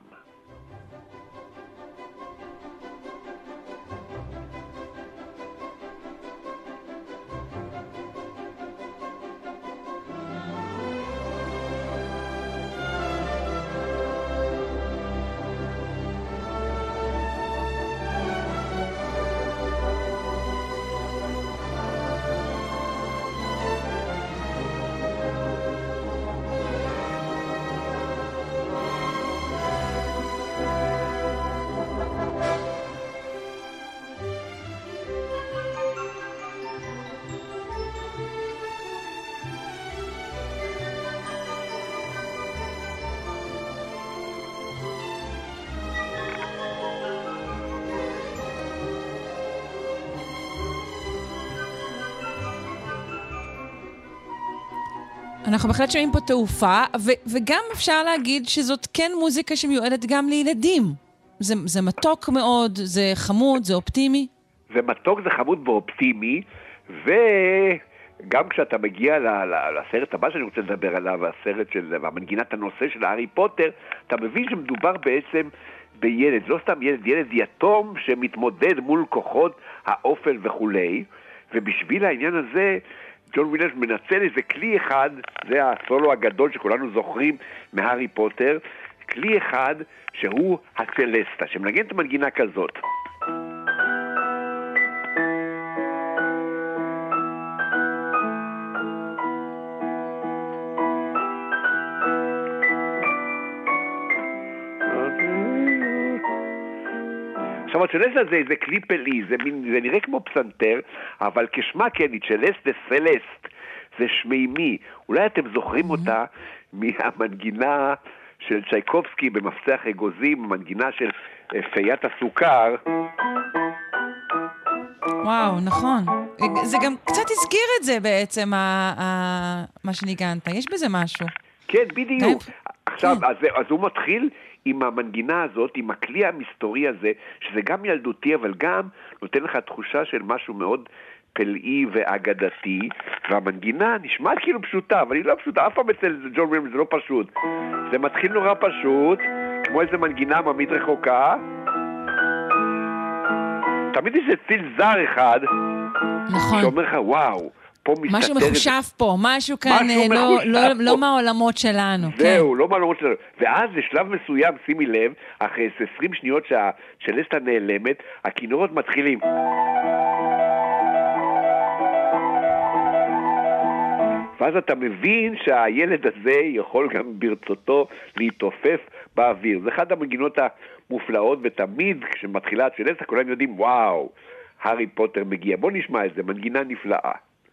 אנחנו בהחלט שומעים פה תעופה, וגם אפשר להגיד שזאת כן מוזיקה שמיועדת גם לילדים. זה מתוק מאוד, זה חמוד, זה אופטימי. זה מתוק, זה חמוד ואופטימי, וגם כשאתה מגיע לסרט הבא שאני רוצה לדבר עליו, הסרט של המנגינת הנושא של הארי פוטר, אתה מבין שמדובר בעצם בילד, לא סתם ילד, ילד יתום שמתמודד מול כוחות האופל וכולי, ובשביל העניין הזה ג'ון וויליאמס מנצל איזה כלי אחד, זה הסולו הגדול שכולנו זוכרים מהארי פוטר, כלי אחד שהוא הצלסטה, שמנגן את המנגינה כזאת. עכשיו, הצ'לסט הזה זה כלי פלאי, זה נראה כמו פסנתר, אבל כשמה כן, צ'לסט זה סלסט, זה שמימי. אולי אתם זוכרים אותה מהמנגינה של צ'ייקובסקי במפצח אגוזים, מנגינה של פיית הסוכר. וואו, נכון. זה גם קצת הזכיר את זה בעצם, מה שניגנת. יש בזה משהו. כן, בדיוק. עכשיו, אז הוא מתחיל עם המנגינה הזאת, עם הכלי המסתורי הזה, שזה גם ילדותי, אבל גם נותן לך תחושה של משהו מאוד פלאי ואגדתי, והמנגינה נשמעת כאילו פשוטה, אבל היא לא פשוטה, אף פעם אצל ג'ון וויליאמס זה לא פשוט. זה מתחיל נורא פשוט, כמו איזה מנגינה ממית רחוקה. תמיד יש ציל זר אחד, נכון. שאומר לך, וואו, משהו מחושב פה, משהו כאן לא מהעולמות שלנו. זהו, לא מהעולמות שלנו. ואז בשלב מסוים, שימי לב, אחרי 20 שניות שהצ'לסטה נעלמת, הכינורות מתחילים. ואז אתה מבין שהילד הזה יכול גם ברצותו להתעופף באוויר. זה אחד המנגינות המופלאות, ותמיד כשמתחילה הצ'לסטה, כולם יודעים, וואו, הארי פוטר מגיע. בוא נשמע את זה, מנגינה נפלאה.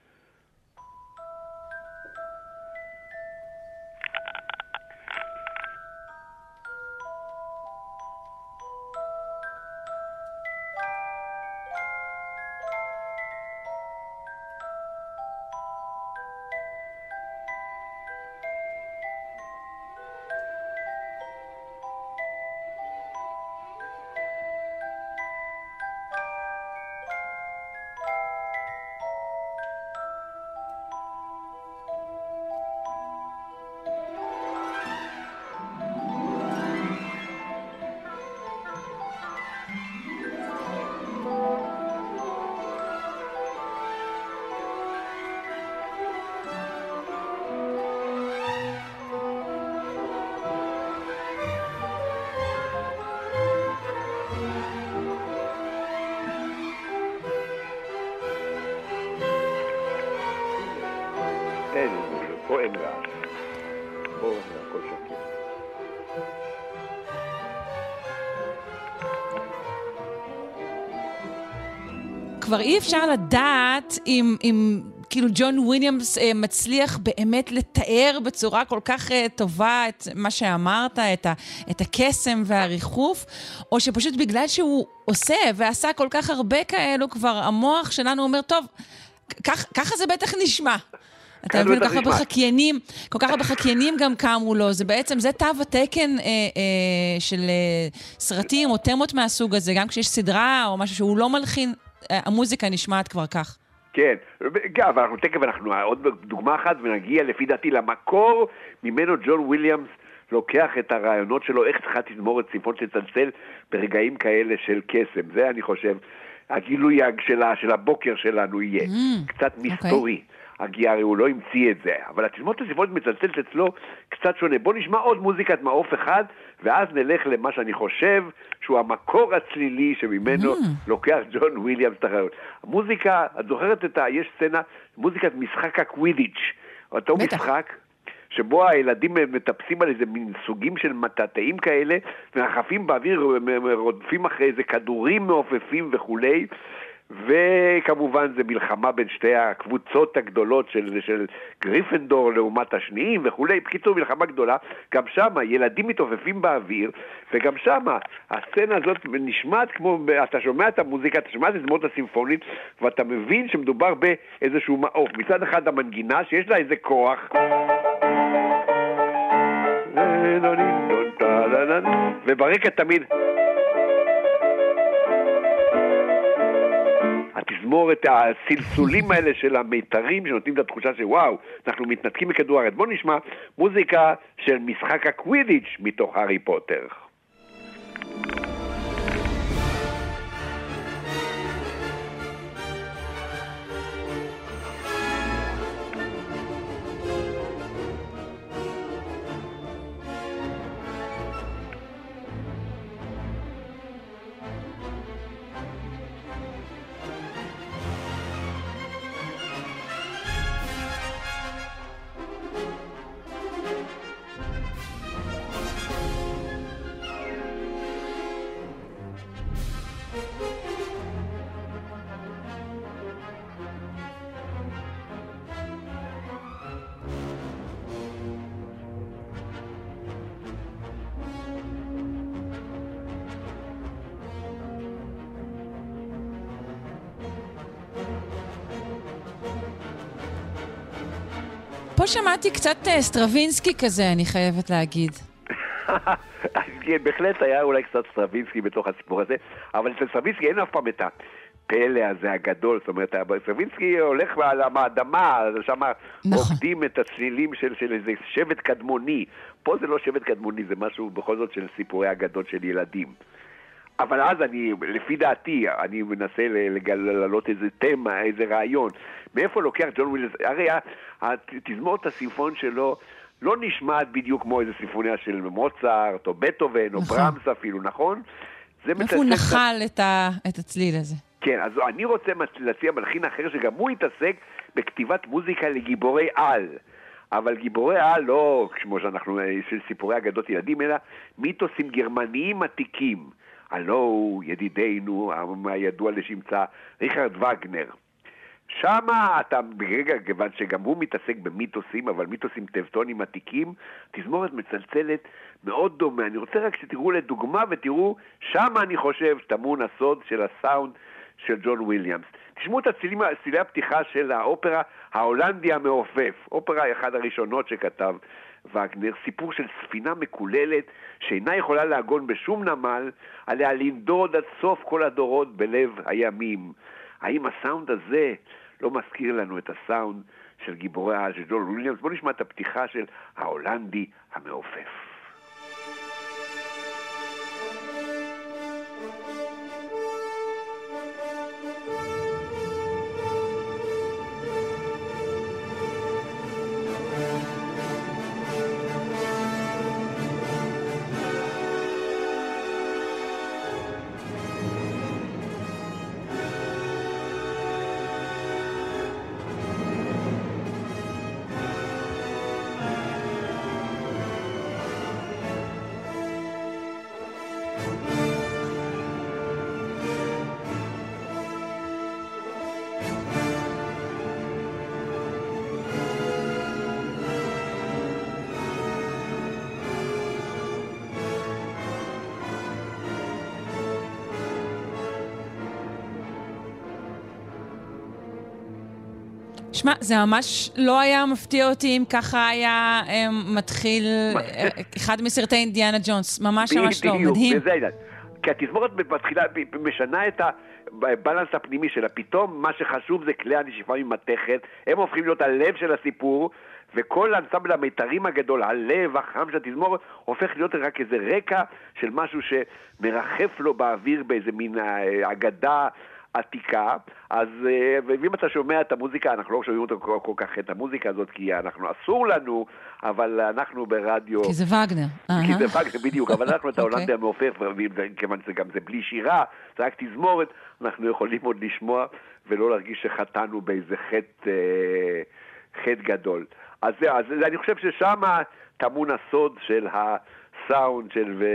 פה אין רעש. פה הכל שקט. כבר אי אפשר לדעת אם כאילו ג'ון וויליאמס מצליח באמת לתאר בצורה כל כך טובה את מה שאמרת, את הקסם והריחוף, או שפשוט בגלל שהוא עושה ועשה כל כך הרבה כאלו, כבר המוח שלנו אומר, טוב, ככה זה בטח נשמע. אתה מבין, כל כך הרבה חקיינים גם קמו לו, זה בעצם, זה תו התקן של סרטים או תמות מהסוג הזה, גם כשיש סדרה או משהו שהוא לא מלחין, המוזיקה נשמעת כבר כך. כן, אבל אנחנו עוד דוגמה אחת ונגיע לפי דעתי למקור ממנו ג'ון וויליאמס לוקח את הרעיונות שלו, איך צריכה תזמורת ציפון שצלצל ברגעים כאלה של קסם. זה אני חושב, הגילוי של הבוקר שלנו יהיה קצת מסתורי. הגיארי הוא לא המציא את זה, אבל התזמורת הציפונית מצלצלת אצלו קצת שונה. בוא נשמע עוד מוזיקת מעוף אחד, ואז נלך למה שאני חושב שהוא המקור הצלילי שממנו לוקח ג'ון וויליאמס את הרעיון. המוזיקה, את זוכרת יש סצנה, מוזיקת משחק הקווידיץ', אותו משחק שבו הילדים מטפסים על איזה מין סוגים של מטאטאים כאלה, ומחפים באוויר, רודפים אחרי איזה כדורים מעופפים וכולי, וכמובן זה מלחמה בין שתי הקבוצות הגדולות של גריפנדור לעומת השניים וכולי. בקיצור, מלחמה גדולה. גם שם ילדים מתעופפים באוויר, וגם שם הסצנה הזאת נשמעת כמו, אתה שומע את המוזיקה, אתה שומע את הזמרות הסימפונית, ואתה מבין שמדובר באיזשהו מעוף. מצד אחד המנגינה שיש לה איזה כוח, וברקע תמיד התזמורת, הסלסולים האלה של המיתרים שנותנים את התחושה שוואו, אנחנו מתנתקים מכדור הארץ. בוא נשמע מוזיקה של משחק הקווידיץ' מתוך הארי פוטר. פה שמעתי קצת סטרווינסקי כזה, אני חייבת להגיד. כן, בהחלט היה אולי קצת סטרווינסקי בתוך הסיפור הזה, אבל אצל סטרווינסקי אין אף פעם את הפלא הזה הגדול, זאת אומרת, סטרווינסקי הולך על האדמה, שם עובדים את הצלילים של איזה שבט קדמוני. פה זה לא שבט קדמוני, זה משהו בכל זאת של סיפורי אגדות של ילדים. אבל אז לפי דעתי, אני מנסה לגלות איזה תמה, איזה רעיון. מאיפה לוקח ג'ון וויליאמס? הרי התזמורת הסימפון שלו לא נשמעת בדיוק כמו איזה סימפוניה של מוצרט, או בטהובן, או ברמס אפילו, נכון? איפה הוא נחל את הצליל הזה? כן, אז אני רוצה להציע מלחין אחר שגם הוא יתעסק בכתיבת מוזיקה לגיבורי על. אבל גיבורי העל לא כמו שאנחנו, של סיפורי אגדות ילדים, אלא מיתוסים גרמניים עתיקים. הלא הוא ידידנו, הידוע לשמצה, ריכרד וגנר. שמה אתה ברגע, כיוון שגם הוא מתעסק במיתוסים, אבל מיתוסים טבטונים עתיקים, תזמורת מצלצלת מאוד דומה. אני רוצה רק שתראו לדוגמה ותראו, שמה אני חושב טמון הסוד של הסאונד של ג'ון וויליאמס. תשמעו את צילי הפתיחה של האופרה ההולנדי המעופף, אופרה אחד הראשונות שכתב וגנר, סיפור של ספינה מקוללת שאינה יכולה להגון בשום נמל, עליה לנדוד עד סוף כל הדורות בלב הימים. האם הסאונד הזה לא מזכיר לנו את הסאונד של גיבורי העל של ג'ון וויליאמס? בואו נשמע את הפתיחה של ההולנדי המעופף. שמע, זה ממש לא היה מפתיע אותי אם ככה היה מתחיל אחד מסרטי אינדיאנה ג'ונס. ממש ממש לא, מדהים. כי התזמורת מתחילה, משנה את הבלנס הפנימי שלה. פתאום מה שחשוב זה כלי הנשיפה ממתכת, הם הופכים להיות הלב של הסיפור, וכל האנסמבל המיתרים הגדול, הלב החם של התזמורת, הופך להיות רק איזה רקע של משהו שמרחף לו באוויר באיזה מין אגדה עתיקה. אז ואם אתה שומע את המוזיקה, אנחנו לא שומעים כל כך את המוזיקה הזאת, כי אנחנו אסור לנו, אבל אנחנו ברדיו... כי זה וגנר. כי זה וגנר, בדיוק, אבל אנחנו את ההולנדי המעופף, כיוון שגם זה בלי שירה, זה רק תזמורת, אנחנו יכולים עוד לשמוע, ולא להרגיש שחטאנו באיזה חטא גדול. אז אני חושב ששם טמון הסוד של הסאונד,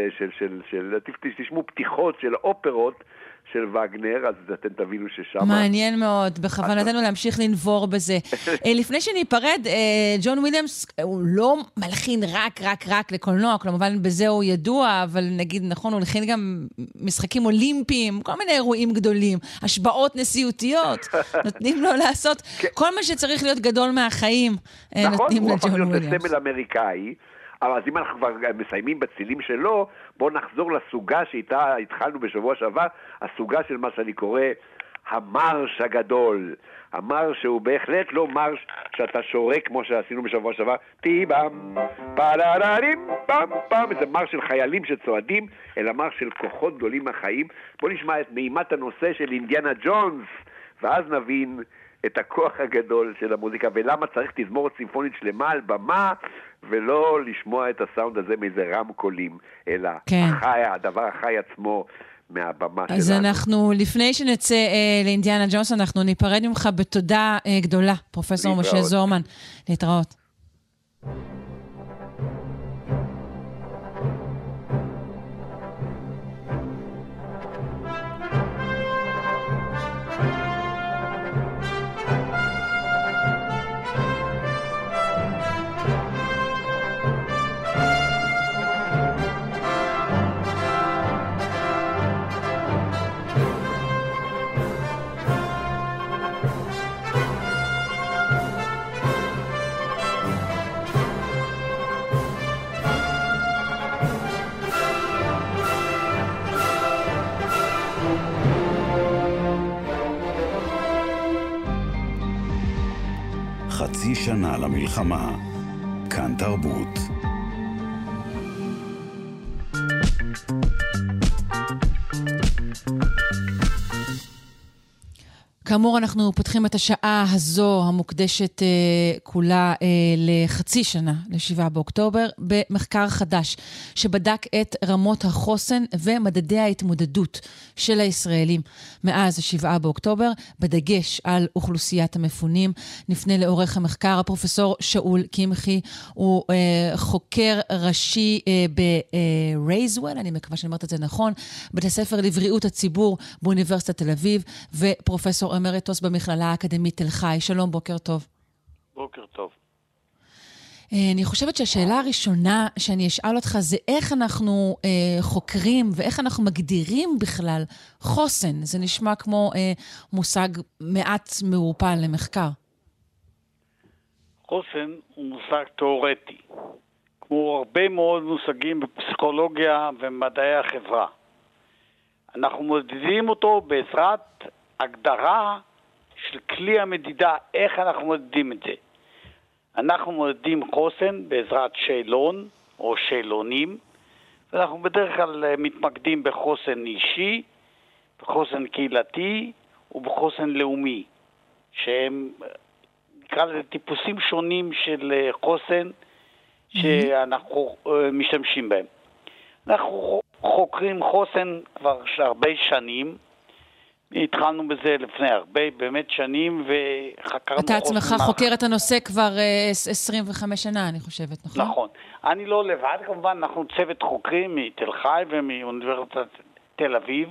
תשמעו פתיחות של אופרות, של וגנר, אז אתם תבינו ששם... מעניין מאוד, בכוונתנו להמשיך לנבור בזה. לפני שניפרד, ג'ון וויליאמס הוא לא מלחין רק לקולנוע, כלומר בזה הוא ידוע, אבל נגיד, נכון, הוא מלחין גם משחקים אולימפיים, כל מיני אירועים גדולים, השבעות נשיאותיות, נותנים לו לעשות כל מה שצריך להיות גדול מהחיים, נותנים לג'ון וויליאמס. נכון, הוא הפך להיות סמל אמריקאי, אבל אז אם אנחנו כבר מסיימים בצילים שלו, בואו נחזור לסוגה שאיתה התחלנו בשבוע שעבר, הסוגה של מה שאני קורא המרש הגדול. המרש שהוא בהחלט לא מרש שאתה שורק כמו שעשינו בשבוע שעבר, טי-בם, פלררים, פם פם, זה מרש של חיילים שצועדים, אלא מרש של כוחות גדולים מהחיים. בואו נשמע את נעימת הנושא של אינדיאנה ג'ונס, ואז נבין את הכוח הגדול של המוזיקה, ולמה צריך תזמורת סימפונית שלמה על במה, ולא לשמוע את הסאונד הזה מאיזה רמקולים, אלא הדבר החי עצמו מהבמה שלנו. אז אנחנו, לפני שנצא לאינדיאנה ג'ונס, אנחנו ניפרד ממך בתודה גדולה, פרופסור משה זורמן. להתראות. חצי שנה למלחמה. כאן תרבות. כאמור, אנחנו פותחים את השעה הזו המוקדשת כולה לחצי שנה, ל7 באוקטובר, במחקר חדש שבדק את רמות החוסן ומדדי ההתמודדות של הישראלים מאז 7 באוקטובר, בדגש על אוכלוסיית המפונים. נפנה לעורך המחקר, הפרופסור שאול קמחי, הוא חוקר ראשי ברייזוול, אני מקווה שאני אומרת את זה נכון, בית הספר לבריאות הציבור באוניברסיטת תל אביב, ופרופסור אמריטוס במכללה האקדמית תל חי. שלום, בוקר טוב. בוקר טוב. אני חושבת שהשאלה הראשונה שאני אשאל אותך זה איך אנחנו חוקרים ואיך אנחנו מגדירים בכלל חוסן. זה נשמע כמו מושג מעט מעורפל למחקר. חוסן הוא מושג תיאורטי, כמו הרבה מאוד מושגים בפסיכולוגיה ומדעי החברה. אנחנו מודדים אותו בעזרת הגדרה של כלי המדידה, איך אנחנו מודדים את זה. אנחנו מודדים חוסן בעזרת שאלון או שאלונים, ואנחנו בדרך כלל מתמקדים בחוסן אישי, בחוסן קהילתי ובחוסן לאומי, שהם נקרא לזה טיפוסים שונים של חוסן שאנחנו משתמשים בהם. אנחנו חוקרים חוסן כבר הרבה שנים, התחלנו בזה לפני הרבה באמת שנים, וחקרנו אתה עצמך חוקר את הנושא כבר 25 שנה, אני חושבת, נכון? נכון. אני לא לבד, כמובן, אנחנו צוות חוקרים מתל חי ומאוניברסיטת תל אביב,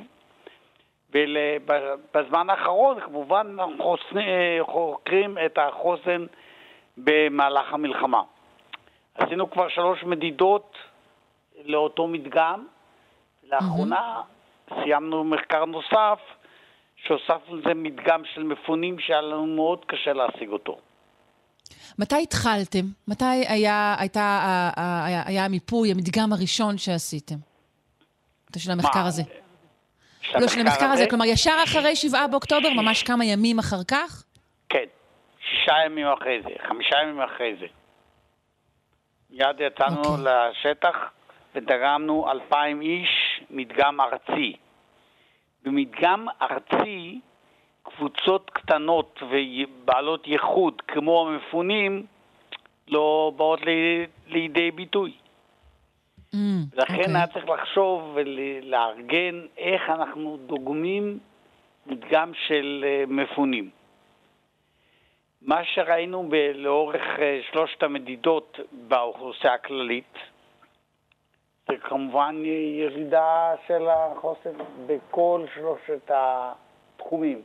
ובזמן האחרון, כמובן, אנחנו חוקרים את החוסן במהלך המלחמה. עשינו כבר 3 מדידות לאותו מדגם, לאחרונה סיימנו מחקר נוסף, שהוספנו לזה מדגם של מפונים שהיה לנו מאוד קשה להשיג אותו. מתי התחלתם? מתי היה המיפוי, המדגם הראשון שעשיתם? של המחקר הזה. לא, של המחקר הזה, כלומר ישר אחרי 7 באוקטובר, ממש כמה ימים אחר כך? כן, 6 ימים אחרי זה, 5 ימים אחרי זה. מיד יצאנו לשטח ודגמנו 2,000 איש, מדגם ארצי. במדגם ארצי, קבוצות קטנות ובעלות ייחוד כמו המפונים לא באות לידי ביטוי. לכן היה צריך לחשוב ולארגן איך אנחנו דוגמים מדגם של מפונים. מה שראינו לאורך 3 המדידות באוכלוסייה הכללית, זה כמובן ירידה של החוסן בכל 3 התחומים.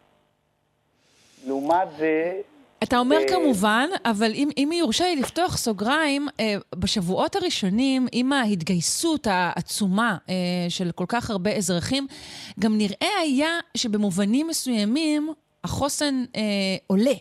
לעומת זה... אתה אומר כמובן, אבל אם יורשה לי לפתוח סוגריים, בשבועות הראשונים, עם ההתגייסות העצומה של כל כך הרבה אזרחים, גם נראה היה שבמובנים מסוימים החוסן עולה.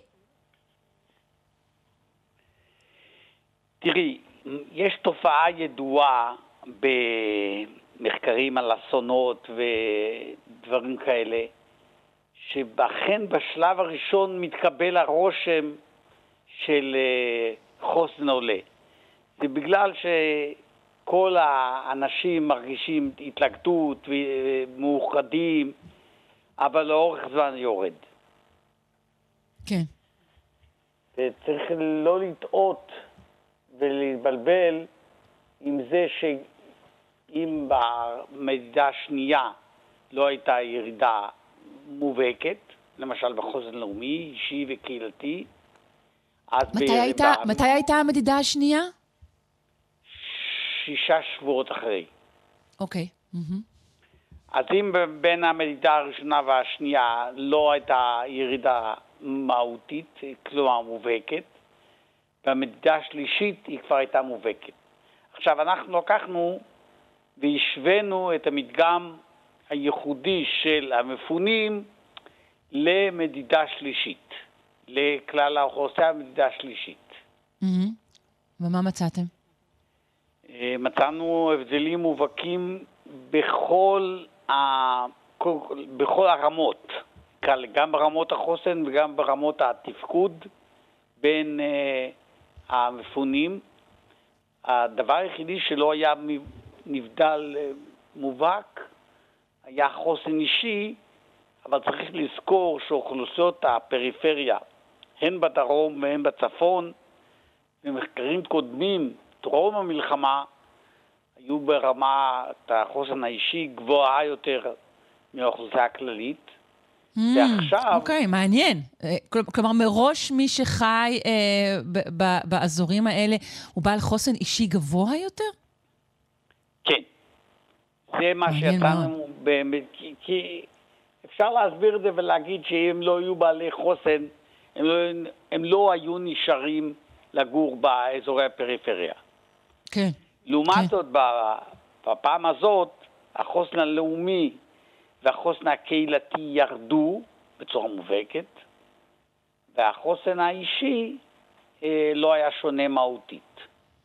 תראי, יש תופעה ידועה במחקרים על אסונות ודברים כאלה, שבאכן בשלב הראשון מתקבל הרושם של חוסן עולה. זה בגלל שכל האנשים מרגישים התלכדות ומאוחדים, אבל לאורך זמן יורד. כן. וצריך לא לטעות ולהתבלבל עם זה שאם במדידה השנייה לא הייתה ירידה מובהקת, למשל בחוסן לאומי, אישי וקהילתי, אז מתי הייתה המדידה השנייה? 6 שבועות אחרי. אוקיי. אז אם בין המדידה הראשונה והשנייה לא הייתה ירידה מהותית, כלומר מובהקת, והמדידה השלישית היא כבר הייתה מובהקת. עכשיו אנחנו לקחנו והשווינו את המדגם הייחודי של המפונים למדידה שלישית, לכלל האוכלוסייה מדידה שלישית. ומה מצאתם? מצאנו הבדלים מובהקים בכל הרמות, גם ברמות החוסן וגם ברמות התפקוד בין המפונים. הדבר היחידי שלא היה נבדל מובהק היה חוסן אישי, אבל צריך לזכור שאוכלוסיות הפריפריה, הן בדרום והן בצפון, במחקרים קודמים, טרום המלחמה, היו ברמת החוסן האישי גבוהה יותר מהאוכלוסייה הכללית. ועכשיו... אוקיי, מעניין. כלומר, מראש מי שחי באזורים האלה הוא בעל חוסן אישי גבוה יותר? כן. זה מה שיצאנו באמת, כי אפשר להסביר את זה ולהגיד שאם לא היו בעלי חוסן, הם לא היו נשארים לגור באזורי הפריפריה. כן. לעומת זאת, בפעם הזאת, החוסן הלאומי והחוסן הקהילתי ירדו בצורה מובהקת, והחוסן האישי לא היה שונה מהותית.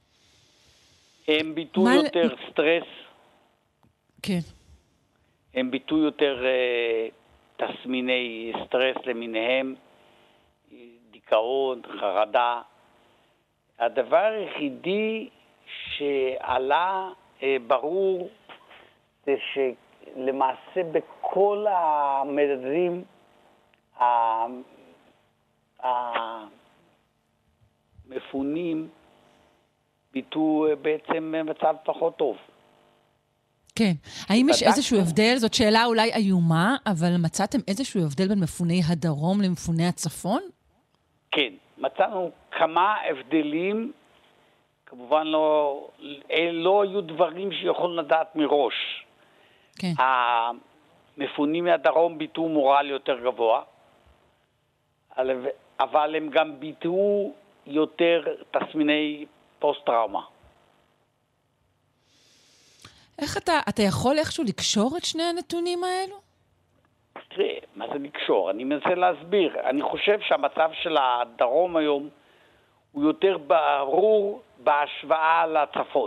הם ביטאו יותר סטרס. כן. הם ביטאו יותר תסמיני סטרס למיניהם, דיכאון, חרדה. הדבר היחידי שעלה ברור זה שלמעשה בכל המדדים המפונים ביטאו בעצם מצב פחות טוב. כן. האם יש איזשהו הבדל? זאת שאלה אולי איומה, אבל מצאתם איזשהו הבדל בין מפוני הדרום למפוני הצפון? כן. מצאנו כמה הבדלים. כמובן לא היו דברים שיכולנו לדעת מראש. כן. המפונים מהדרום ביטאו מורל יותר גבוה, אבל הם גם ביטאו יותר תסמיני פוסט-טראומה. איך אתה יכול איכשהו לקשור את שני הנתונים האלו? תראה, מה זה לקשור? אני מנסה להסביר. אני חושב שהמצב של הדרום היום הוא יותר ברור בהשוואה לצפון.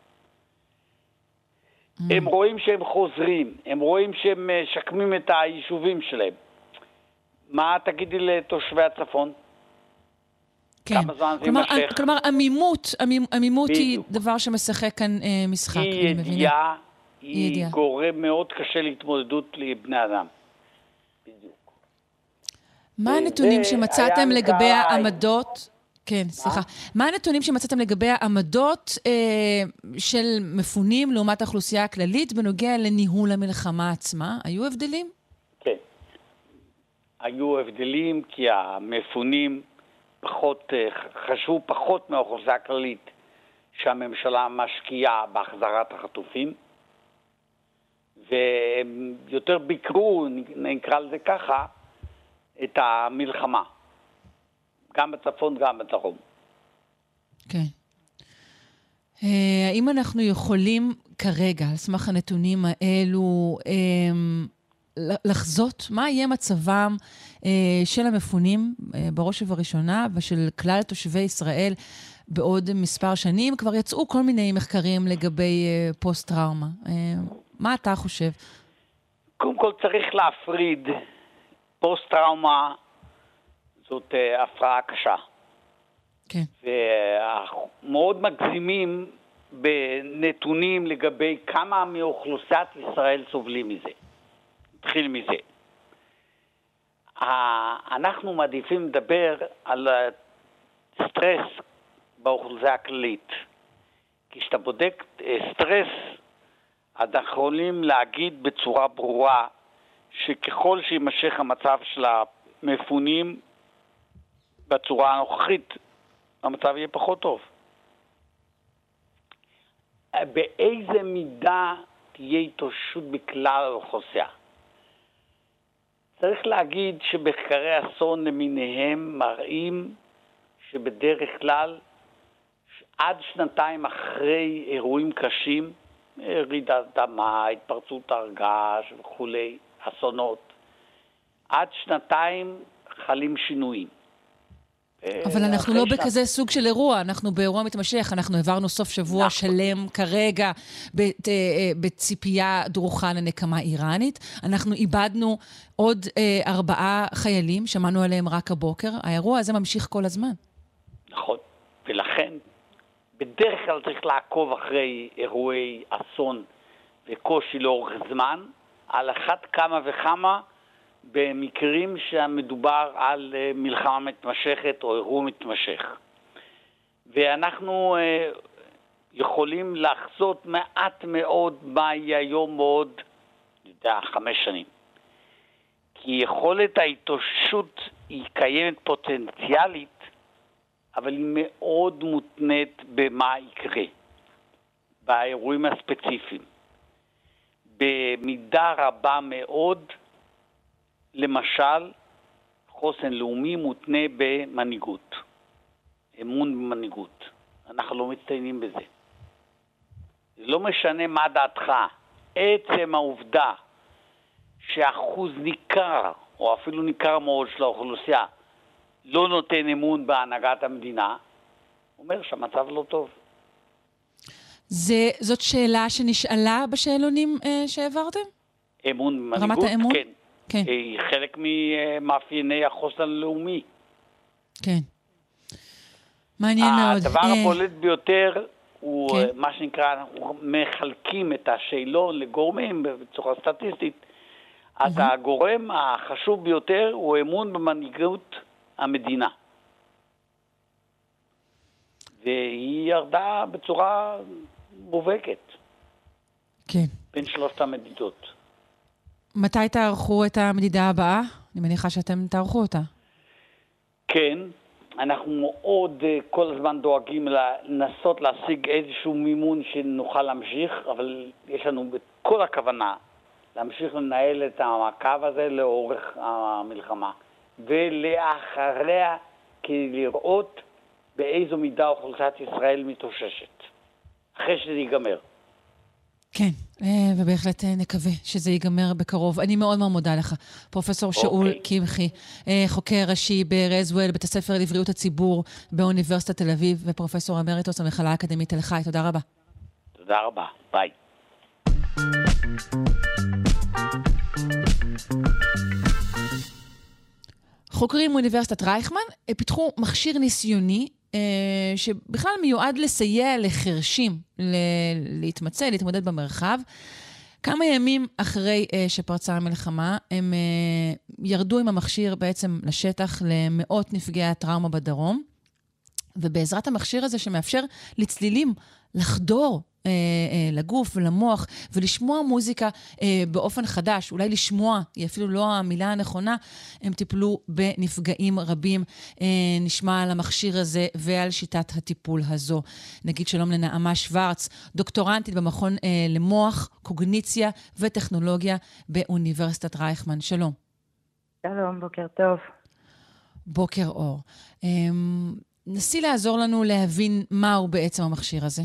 הם רואים שהם חוזרים, הם רואים שהם שקמים את היישובים שלהם. מה תגידי לתושבי הצפון? כן. כמה זמן זה יימשך? כלומר, עמימות היא דבר שמשחק כאן משחק, אני מבינה. היא גורם מאוד קשה להתמודדות לבני אדם. בדיוק. מה הנתונים שמצאתם לגבי העמדות? כן, סליחה. מה הנתונים שמצאתם לגבי העמדות של מפונים לעומת האוכלוסייה הכללית בנוגע לניהול המלחמה עצמה? היו הבדלים? כן. היו הבדלים כי המפונים חשבו פחות מהאוכלוסייה הכללית שהממשלה משקיעה בהחזרת החטופים, והם יותר ביקרו, נקרא לזה ככה, את המלחמה. גם בצפון, גם בדרום. כן. האם אנחנו יכולים כרגע, על סמך הנתונים האלו, לחזות מה יהיה מצבם של המפונים בראש ובראשונה, ושל כלל תושבי ישראל בעוד מספר שנים? כבר יצאו כל מיני מחקרים לגבי פוסט-טראומה. מה אתה חושב? קודם כל צריך להפריד. פוסט-טראומה זאת הפרעה קשה. כן. ומאוד מגזימים בנתונים לגבי כמה מאוכלוסיית ישראל סובלים מזה. נתחיל מזה. אנחנו מעדיפים לדבר על סטרס באוכלוסייה הכללית. כי כשאתה בודק סטרס, אנחנו יכולים להגיד בצורה ברורה שככל שימשך המצב של המפונים בצורה הנוכחית, המצב יהיה פחות טוב. באיזה מידה תהיה התאוששות בכלל האוכלוסייה? צריך להגיד שבחקרי אסון למיניהם מראים שבדרך כלל עד שנתיים אחרי אירועים קשים, רעידת אדמה, התפרצות הרגש וכולי, אסונות, עד שנתיים חלים שינויים. אבל אנחנו לא בכזה סוג של אירוע, אנחנו באירוע מתמשך, אנחנו העברנו סוף שבוע שלם כרגע בציפייה דרוכה לנקמה איראנית, אנחנו איבדנו עוד 4 חיילים, שמענו עליהם רק הבוקר, האירוע הזה ממשיך כל הזמן. נכון, ולכן בדרך כלל צריך לעקוב אחרי אירועי אסון וקושי לאורך זמן, על אחת כמה וכמה במקרים שמדובר על מלחמה מתמשכת או אירוע מתמשך. ואנחנו יכולים לחזות מעט מאוד מה יהיה היום בעוד 5 שנים. כי יכולת ההתאוששות היא קיימת פוטנציאלית, אבל היא מאוד מותנית במה יקרה, באירועים הספציפיים. במידה רבה מאוד, למשל, חוסן לאומי מותנה במנהיגות, אמון במנהיגות. אנחנו לא מצטיינים בזה. זה לא משנה מה דעתך, עצם העובדה שאחוז ניכר, או אפילו ניכר מאוד של האוכלוסייה, לא נותן אמון בהנהגת המדינה, אומר שהמצב לא טוב. זאת שאלה שנשאלה בשאלונים שהעברתם? אמון במנהיגות, רמת האמון? כן. כן. היא חלק ממאפייני החוסן הלאומי. כן. מעניין מאוד. הדבר הבולט ביותר הוא כן. מה שנקרא, אנחנו מחלקים את השאלון לגורמים בצורה סטטיסטית. אז הגורם החשוב ביותר הוא אמון במנהיגות המדינה. והיא ירדה בצורה מובהקת. כן. בין 3 המדידות. מתי תערכו את המדידה הבאה? אני מניחה שאתם תערכו אותה. כן, אנחנו מאוד כל הזמן דואגים לנסות להשיג איזשהו מימון שנוכל להמשיך, אבל יש לנו בכל הכוונה להמשיך לנהל את המעקב הזה לאורך המלחמה. ולאחריה כדי לראות באיזו מידה אוכלוסיית ישראל מתאוששת. אחרי שזה ייגמר. כן, ובהחלט נקווה שזה ייגמר בקרוב. אני מאוד מאוד מודה לך, פרופסור שאול קמחי, חוקר ראשי ברזוול, בית הספר לבריאות הציבור באוניברסיטת תל אביב, ופרופסור אמריטוס המכללה האקדמית תל חי. תודה רבה. תודה רבה, ביי. חוקרים מאוניברסיטת רייכמן פיתחו מכשיר ניסיוני שבכלל מיועד לסייע לחרשים להתמודד במרחב. כמה ימים אחרי שפרצה המלחמה, הם ירדו עם המכשיר בעצם לשטח למאות נפגעי הטראומה בדרום, ובעזרת המכשיר הזה שמאפשר לצלילים לחדור לגוף ולמוח ולשמוע מוזיקה באופן חדש, אולי לשמוע, היא אפילו לא המילה הנכונה, הם טיפלו בנפגעים רבים. נשמע על המכשיר הזה ועל שיטת הטיפול הזו. נגיד שלום לנעמה שוורץ, דוקטורנטית במכון למוח, קוגניציה וטכנולוגיה באוניברסיטת רייכמן. שלום. שלום, בוקר טוב. בוקר אור. נסי לעזור לנו להבין מהו בעצם המכשיר הזה.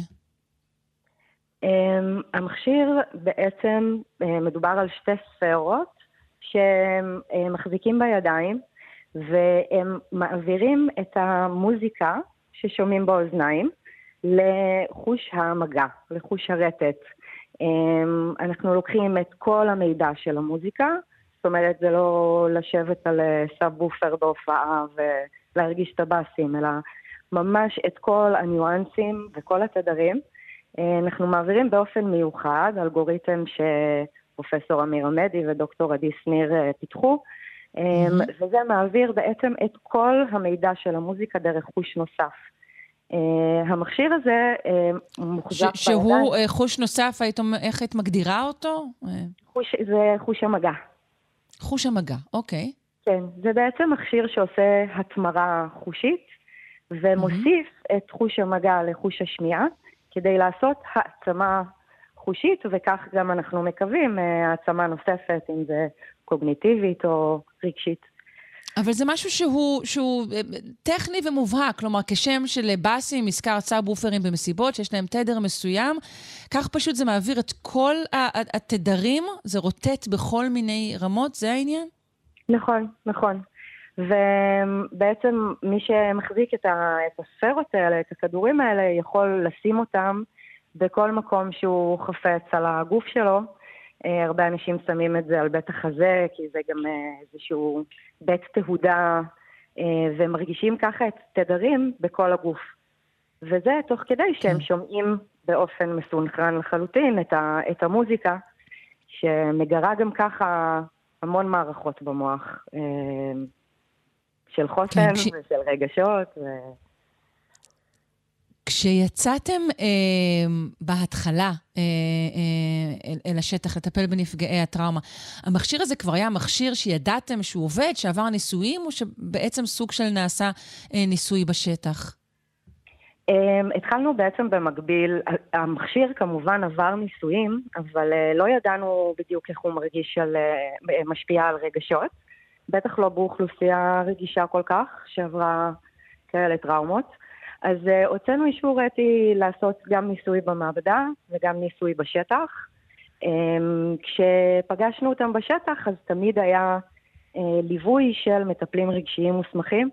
המכשיר בעצם מדובר על 2 ספרות שמחזיקים בידיים, והם מעבירים את המוזיקה ששומעים באוזניים לחוש המגע, לחוש הרטט. אנחנו לוקחים את כל המידע של המוזיקה, זאת אומרת זה לא לשבת על סאב-וופר בהופעה ולהרגיש את הבאסים, אלא ממש את כל הניואנסים וכל התדרים. אנחנו מעבירים באופן מיוחד, אלגוריתם שפרופסור אמיר עמדי ודוקטור עדי שניר פיתחו, וזה מעביר בעצם את כל המידע של המוזיקה דרך חוש נוסף. המכשיר הזה מוחזק בידיים. שהוא חוש נוסף, איך את מגדירה אותו? זה חוש המגע. חוש המגע, אוקיי. כן, זה בעצם מכשיר שעושה התמרה חושית, ומוסיף את חוש המגע לחוש השמיעה, כדי לעשות העצמה חושית, וכך גם אנחנו מקווים העצמה נוספת, אם זה קוגניטיבית או רגשית. אבל זה משהו שהוא טכני ומובהק, כלומר כשם של בסים, מזכר סאב-וופרים במסיבות, שיש להם תדר מסוים, כך פשוט זה מעביר את כל התדרים, זה רוטט בכל מיני רמות, זה העניין? נכון, נכון. ובעצם מי שמחזיק את הספרות האלה, את הכדורים האלה, יכול לשים אותם בכל מקום שהוא חפץ על הגוף שלו. הרבה אנשים שמים את זה על בית החזה, כי זה גם איזשהו בית תהודה, ומרגישים ככה את תדרים בכל הגוף. וזה תוך כדי שהם שומעים באופן מסונכרן לחלוטין את המוזיקה, שמגרה גם ככה המון מערכות במוח של חוסן ושל רגשות. כשיצאתם בהתחלה אל השטח לטפל בנפגעי הטראומה, המכשיר הזה כבר היה מכשיר שידעתם שהוא עובד, שעבר ניסויים, או שבעצם סוג של נעשה ניסוי בשטח? התחלנו בעצם במקביל, המכשיר כמובן עבר ניסויים, אבל לא ידענו בדיוק איך הוא משפיע על רגשות, בטח לא באוכלוסייה רגישה כל כך, שעברה כאלה טראומות. אז הוצאנו אישור אתי לעשות גם ניסוי במעבדה וגם ניסוי בשטח. כשפגשנו אותם בשטח, אז תמיד היה ליווי של מטפלים רגשיים מוסמכים.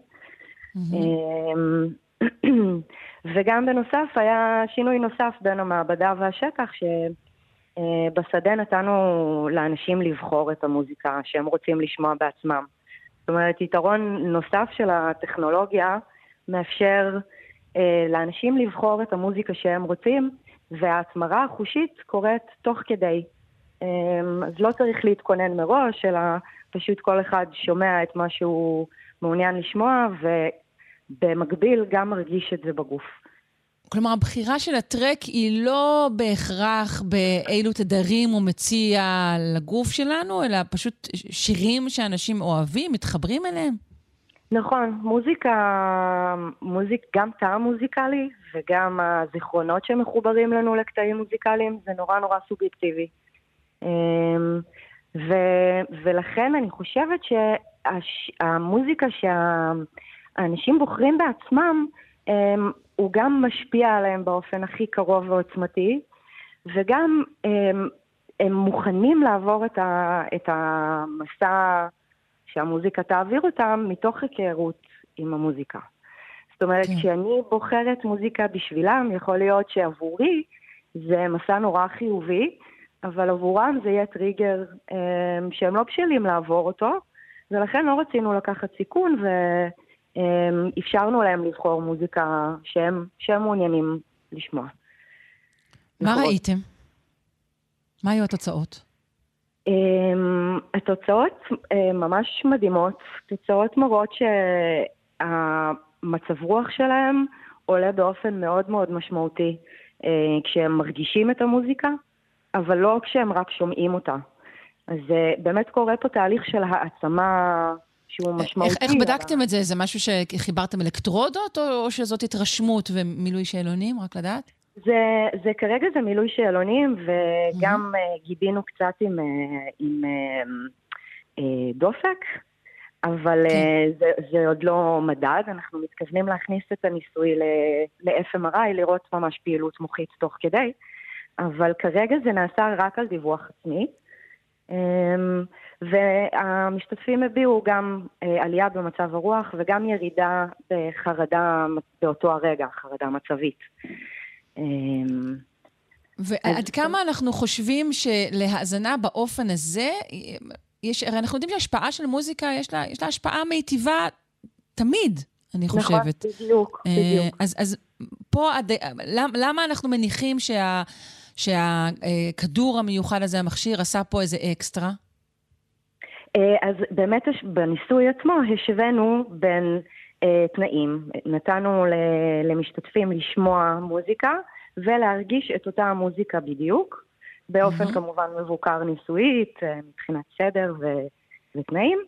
וגם בנוסף היה שינוי נוסף בין המעבדה והשטח, שבשדה נתנו לאנשים לבחור את המוזיקה שהם רוצים לשמוע בעצמם. זאת אומרת, יתרון נוסף של הטכנולוגיה מאפשר לאנשים לבחור את המוזיקה שהם רוצים, וההתמרה החושית קורית תוך כדי. אז לא צריך להתכונן מראש, אלא פשוט כל אחד שומע את מה שהוא מעוניין לשמוע, ובמקביל גם מרגיש את זה בגוף. כלומר, הבחירה של הטרק היא לא בהכרח באילו תדרים הוא מציע לגוף שלנו, אלא פשוט שירים שאנשים אוהבים, מתחברים אליהם? נכון, גם טעם מוזיקלי וגם הזיכרונות שמחוברים לנו לקטעים מוזיקליים, זה נורא נורא סובייקטיבי. ולכן אני חושבת שהמוזיקה שהאנשים בוחרים בעצמם, הוא גם משפיע עליהם באופן הכי קרוב ועוצמתי, וגם הם מוכנים לעבור את המסע שהמוזיקה תעביר אותם מתוך היכרות עם המוזיקה. זאת אומרת, כשאני בוחרת מוזיקה בשבילם, יכול להיות שעבורי זה מסע נורא חיובי, אבל עבורם זה יהיה טריגר שהם לא בשלים לעבור אותו, ולכן לא רצינו לקחת סיכון, ואפשרנו להם לבחור מוזיקה שהם מעוניינים לשמוע. מה ראיתם? מה היו התוצאות? התוצאות ממש מדהימות, תוצאות מראות שהמצב רוח שלהם עולה באופן מאוד מאוד משמעותי כשהם מרגישים את המוזיקה, אבל לא כשהם רק שומעים אותה. אז באמת קורה פה תהליך של העצמה שהוא משמעותי. איך בדקתם את זה? זה משהו שחיברתם אלקטרודות, או שזאת התרשמות ומילוי שאלונים, רק לדעת? זה כרגע זה מילוי שאלונים, וגם גיבינו קצת עם דופק, אבל זה עוד לא מדד. אנחנו מתכוונים להכניס את הניסוי ל-FMRI, לראות ממש פעילות מוחית תוך כדי, אבל כרגע זה נעשה רק על דיווח עצמי, והמשתתפים הביאו גם עלייה במצב הרוח, וגם ירידה בחרדה באותו הרגע, חרדה מצבית. ועד כמה אנחנו חושבים שלהאזנה באופן הזה, הרי אנחנו יודעים שההשפעה של מוזיקה, יש לה השפעה מיטיבה תמיד, אני חושבת. נכון, בדיוק. אז פה, למה אנחנו מניחים שהכדור המיוחד הזה, המכשיר, עשה פה איזה אקסטרה? אז באמת בניסוי עצמו השווינו בין תנאים. נתנו למשתתפים לשמוע מוזיקה ולהרגיש את אותה המוזיקה בדיוק, באופן כמובן מבוקר ניסויית, מבחינת סדר ותנאים.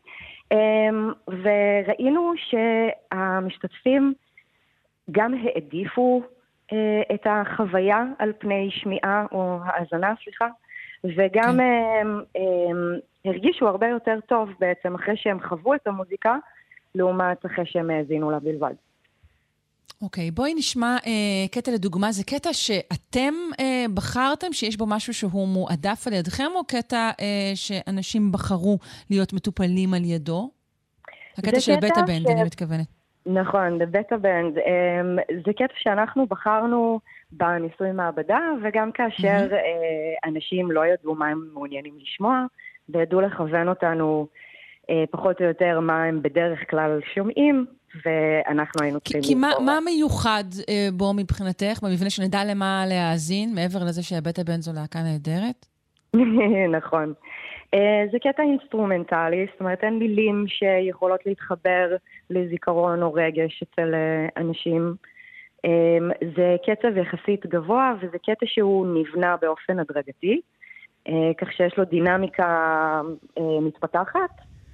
וראינו שהמשתתפים גם העדיפו את החוויה על פני שמיעה או האזנה, וגם הרגישו הרבה יותר טוב בעצם אחרי שהם חוו את המוזיקה, לעומת אחרי שהם האזינו לה בלבד. אוקיי, בואי נשמע קטע לדוגמה. זה קטע שאתם בחרתם שיש בו משהו שהוא מועדף על ידכם, או קטע שאנשים בחרו להיות מטופלים על ידו? הקטע של בטה בנד, אני מתכוונת. נכון, בבטה בנד. זה קטע שאנחנו בחרנו בניסוי מעבדה, וגם כאשר אנשים לא ידעו מה הם מעוניינים לשמוע, וידעו לכוון אותנו פחות או יותר מה הם בדרך כלל שומעים, ואנחנו היינו צריכים לבחור. כי מה מיוחד בו מבחינתך, במבנה שנדע למה להאזין, מעבר לזה שהבטה בנד זו להקה נהדרת? נכון. זה קטע אינסטרומנטלי, זאת אומרת אין מילים שיכולות להתחבר לזיכרון או רגש אצל אנשים. זה קצב יחסית גבוה וזה קטע שהוא נבנה באופן הדרגתי, כך שיש לו דינמיקה מתפתחת.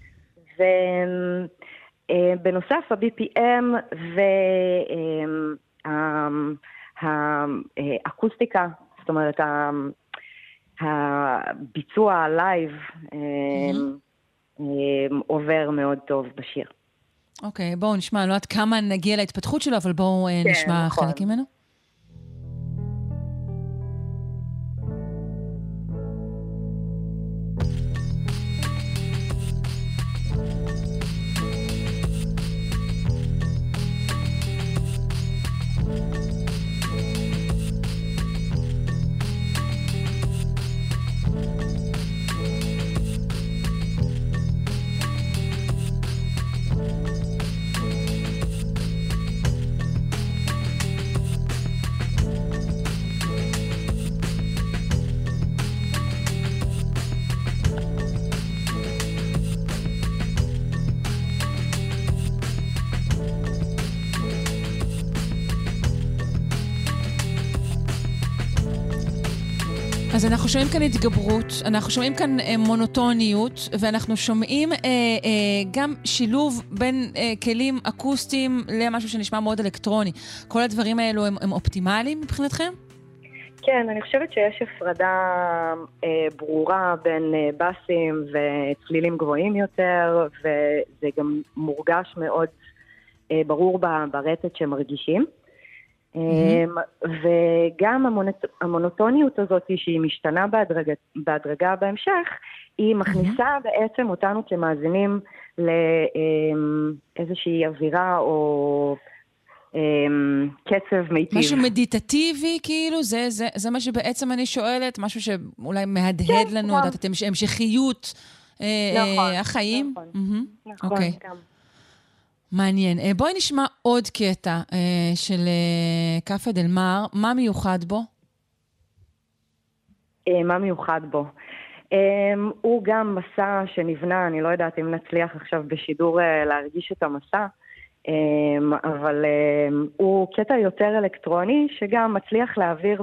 ובנוסף ה-BPM והאקוסטיקה, זאת אומרת הביצוע הלייב עובר מאוד טוב בשיר. אוקיי, בואו נשמע, אני לא יודעת כמה נגיע להתפתחות שלו, אבל בואו נשמע חלק ממנו. אז אנחנו שומעים כאן התגברות, אנחנו שומעים כאן מונוטוניות, ואנחנו שומעים גם שילוב בין כלים אקוסטיים למשהו שנשמע מאוד אלקטרוני. כל הדברים האלו הם אופטימליים מבחינתכם? כן, אני חושבת שיש הפרדה ברורה בין בסים וצלילים גבוהים יותר, וזה גם מורגש מאוד ברור ברטט שמרגישים. וגם המונוטוניות הזאת שהיא משתנה בהדרגה בהמשך, היא מכניסה בעצם אותנו כמאזינים לאיזושהי אווירה או קצב מיטיב. משהו מדיטטיבי כאילו? זה מה שבעצם אני שואלת, משהו שאולי מהדהד לנו, יודעת, המשכיות החיים? נכון, גם. מעניין. בואי נשמע עוד קטע של קפה דל מר. מה מיוחד בו? מה מיוחד בו? הוא גם מסע שנבנה, אני לא יודעת אם נצליח עכשיו בשידור להרגיש את המסע, אבל הוא קטע יותר אלקטרוני שגם מצליח להעביר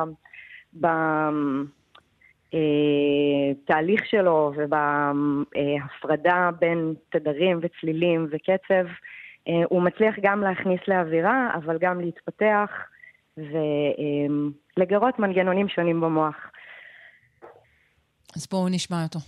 בתהליך שלו ובהפרדה בין תדרים וצלילים וקצב. הוא מצליח גם להכניס לאווירה, אבל גם להתפתח ולגרות מנגנונים שונים במוח. אז בואו נשמע אותו.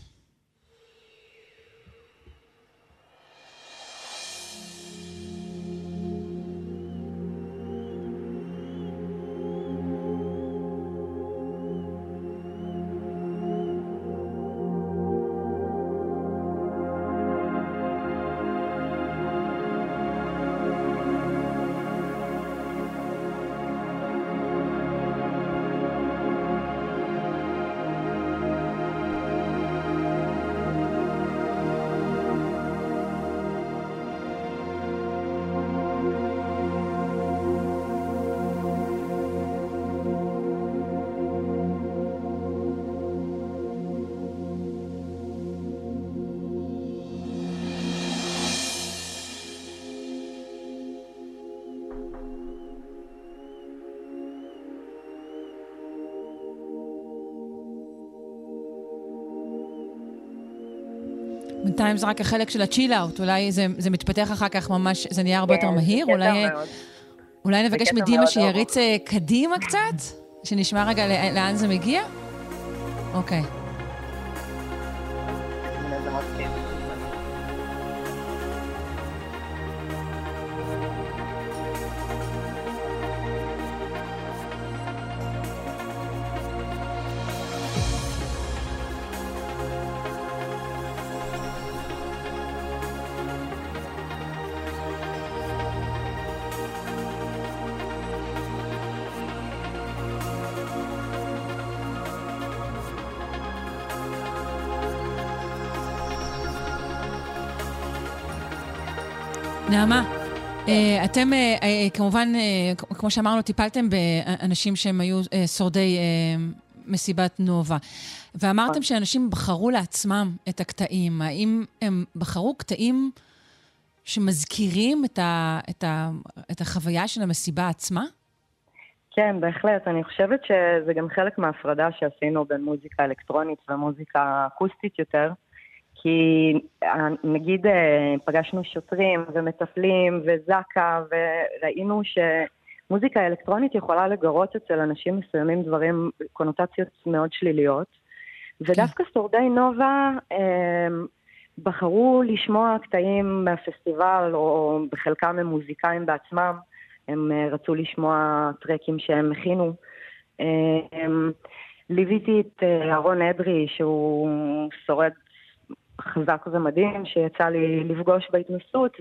בינתיים זה רק החלק של הצ'יל-אוט, אולי זה מתפתח אחר כך ממש, זה נהיה הרבה יותר מהיר, אולי נבקש מדימה שיריץ קדימה קצת, שנשמע רגע לאן זה מגיע? אוקיי. נעמה, אתם כמובן, כמו שאמרנו, טיפלתם באנשים שהם היו שורדי מסיבת נובה. ואמרתם שאנשים בחרו לעצמם את הקטעים. האם הם בחרו קטעים שמזכירים את החוויה של המסיבה עצמה? כן, בהחלט. אני חושבת שזה גם חלק מההפרדה שעשינו בין מוזיקה אלקטרונית ומוזיקה אקוסטית יותר, כי נגיד פגשנו שוטרים ומטפלים וזקה, וראינו שמוזיקה אלקטרונית יכולה לגרות אצל אנשים מסוימים דברים, קונוטציות מאוד שליליות, ודווקא שורדי נובה בחרו לשמוע קטעים מהפסטיבל, או בחלקם הם מוזיקאים בעצמם, הם רצו לשמוע טרקים שהם הכינו. ליוויתי את אהרון אדרי, שהוא שורד חזק ומדהים, שיצא לי לפגוש בהתנסות,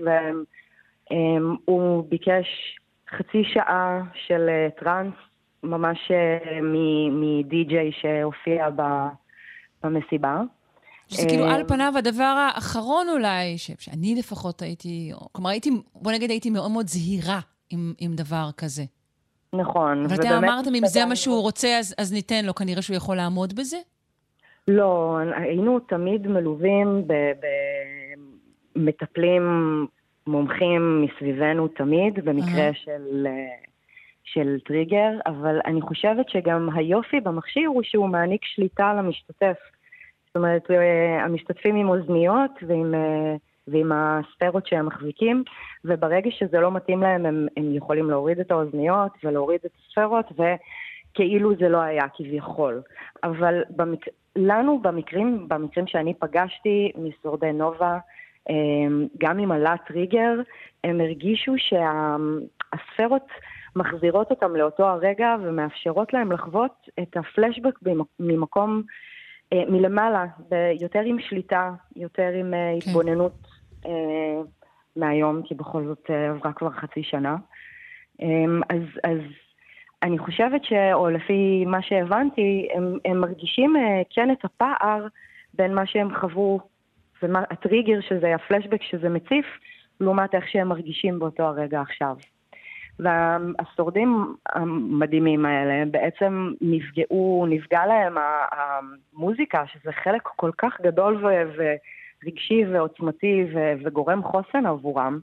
והוא ביקש חצי שעה של טרנס, ממש מדי-ג'יי שהופיע במסיבה. שזה כאילו על פניו הדבר האחרון אולי, שאני לפחות הייתי, כלומר בוא נגיד הייתי מאוד מאוד זהירה עם דבר כזה. נכון. אבל אתם אמרתם, אם זה מה שהוא רוצה, אז ניתן לו, כנראה שהוא יכול לעמוד בזה? לא, היינו תמיד מלווים במטפלים מומחים מסביבנו תמיד, במקרה של טריגר, אבל אני חושבת שגם היופי במכשיר הוא שהוא מעניק שליטה למשתתף. זאת אומרת, המשתתפים עם אוזניות ועם הספרות שהם מחזיקים, וברגע שזה לא מתאים להם, הם יכולים להוריד את האוזניות ולהוריד את הספרות, וכאילו זה לא היה כביכול. אבל לנו במקרים שאני פגשתי משורדי נובה, גם עם עלה טריגר, הם הרגישו שהספרות מחזירות אותם לאותו הרגע, ומאפשרות להם לחוות את הפלשבק ממקום מלמעלה, יותר עם שליטה, יותר עם התבוננות מהיום, כי בכל זאת עברה כבר חצי שנה. אז אני חושבת או לפי מה שהבנתי, הם מרגישים כן את הפער בין מה שהם חוו, והטריגר שזה הפלשבק שזה מציף, לעומת איך שהם מרגישים באותו הרגע עכשיו. והשורדים המדהימים האלה בעצם נפגע להם המוזיקה, שזה חלק כל כך גדול ורגשי ועוצמתי וגורם חוסן עבורם,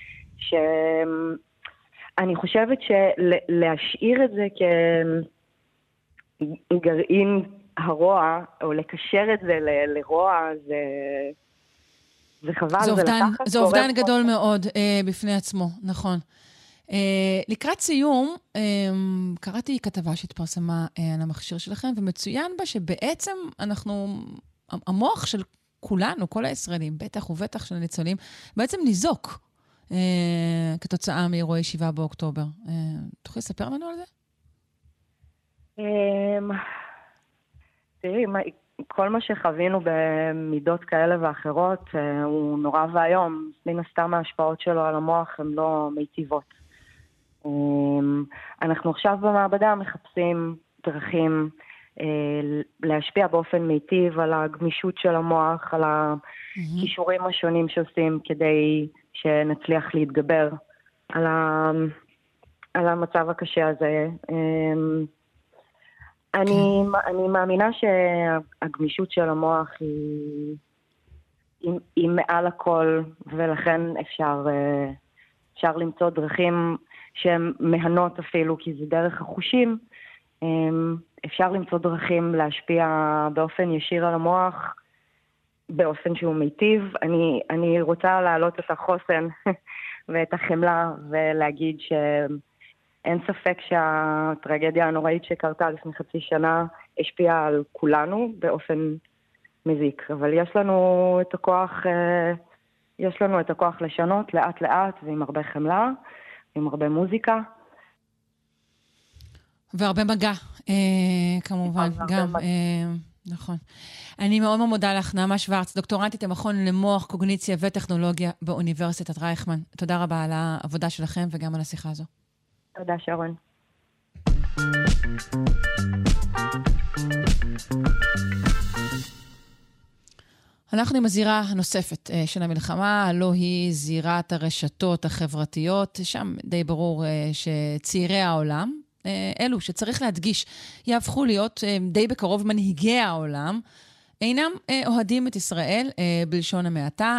שאני חושבת שלהשאיר את זה כגרעין הרוע, או לקשר את זה לרוע, זה חבל. זה אובדן גדול מאוד בפני עצמו, נכון. לקראת סיום, קראתי כתבה שהתפרסמה על המכשיר שלכם, ומצוין בה שבעצם המוח של כולנו, כל הישראלים, בטח ובטח של הניצולים, בעצם ניזוק כתוצאה מאירועי 7 באוקטובר. תוכלי לספר לנו על זה? תראי, כל מה שחווינו במידות כאלה ואחרות הוא נורא והיום. מן הסתם ההשפעות שלו על המוח הן לא מיטיבות. אנחנו עכשיו במעבדה מחפשים דרכים להשפיע באופן מיטיב על הגמישות של המוח, על הכישורים השונים שעושים כדי שנצליח להתגבר על המצב הקשה הזה. אני מאמינה שהגמישות של המוח היא מעל הכל, ולכן אפשר למצוא דרכים שהן מהנות אפילו, כי זה דרך החושים. אפשר למצוא דרכים להשפיע באופן ישיר על המוח, באופן שהוא מיטיב. אני רוצה להעלות את החוסן ואת החמלה, ולהגיד שאין ספק שהטרגדיה הנוראית שקרתה לפני חצי שנה השפיעה על כולנו באופן מזיק. אבל יש לנו את הכוח לשנות לאט לאט, ועם הרבה חמלה, עם הרבה מוזיקה. והרבה מגע, כמובן, גם, נכון. אני מאוד מודה לך, נעמה שוורץ, דוקטורנטית המכון למוח, קוגניציה וטכנולוגיה באוניברסיטת רייכמן. תודה רבה על העבודה שלכם וגם על השיחה הזו. תודה, שרון. אנחנו עם הזירה הנוספת של המלחמה, הלא היא זירת הרשתות החברתיות, שם די ברור שצעירי העולם אלו שצריך להדגיש, יהפכו להיות די בקרוב מנהיגי העולם, אינם אוהדים את ישראל בלשון המעטה.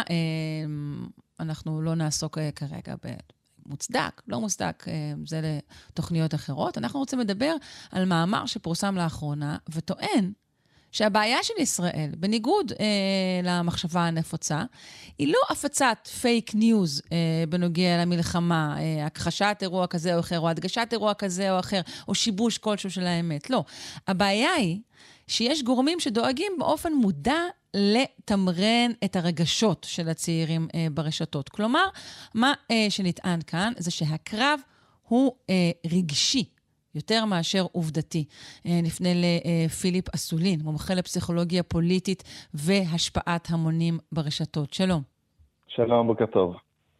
אנחנו לא נעסוק כרגע מוצדק, לא מוצדק, זה לתוכניות אחרות. אנחנו רוצים לדבר על מאמר שפורסם לאחרונה, וטוען שהבעיה של ישראל, בניגוד למחשבה הנפוצה, היא לא הפצת פייק ניוז בנוגע למלחמה, הכחשת אירוע כזה או אחר, או הדגשת אירוע כזה או אחר, או שיבוש כלשהו של האמת. לא. הבעיה היא שיש גורמים שדואגים באופן מודע לתמרן את הרגשות של הצעירים ברשתות. כלומר, מה שנטען כאן זה שהקרב הוא רגשי, יותר מאשר עובדתי. נפנה לפיליפ אסולין, מומחה לפסיכולוגיה פוליטית והשפעת המונים ברשתות. שלום. שלום, בוקר טוב.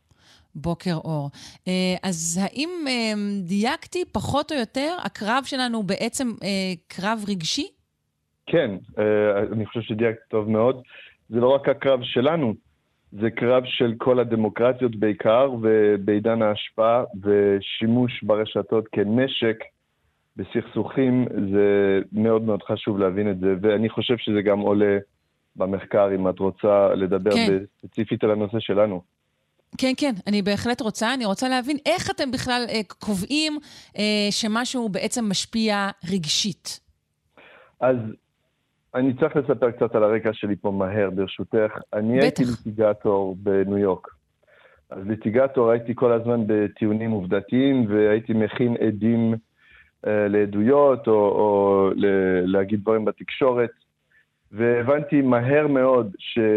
בוקר אור. אז האם דייקתי פחות או יותר, הקרב שלנו בעצם קרב רגשי? כן, אני חושב שדייקתי טוב מאוד. זה לא רק הקרב שלנו, זה קרב של כל הדמוקרטיות בעיקר, ובעידן ההשפעה ושימוש ברשתות כנשק בסכסוכים, זה מאוד מאוד חשוב להבין את זה, ואני חושב שזה גם עולה במחקר, אם את רוצה לדבר ספציפית על הנושא שלנו. כן, כן, אני בהחלט רוצה. אני רוצה להבין איך אתם בכלל קובעים שמשהו בעצם משפיע רגשית. אז אני צריך לספר קצת על הרקע שלי פה מהר, ברשותך. אני הייתי ליטיגטור בניו יורק. אז ליטיגטור הייתי כל הזמן בטיעונים עובדתיים, והייתי מכין עדים לעדויות, או להגיד דברים בתקשורת, והבנתי מהר מאוד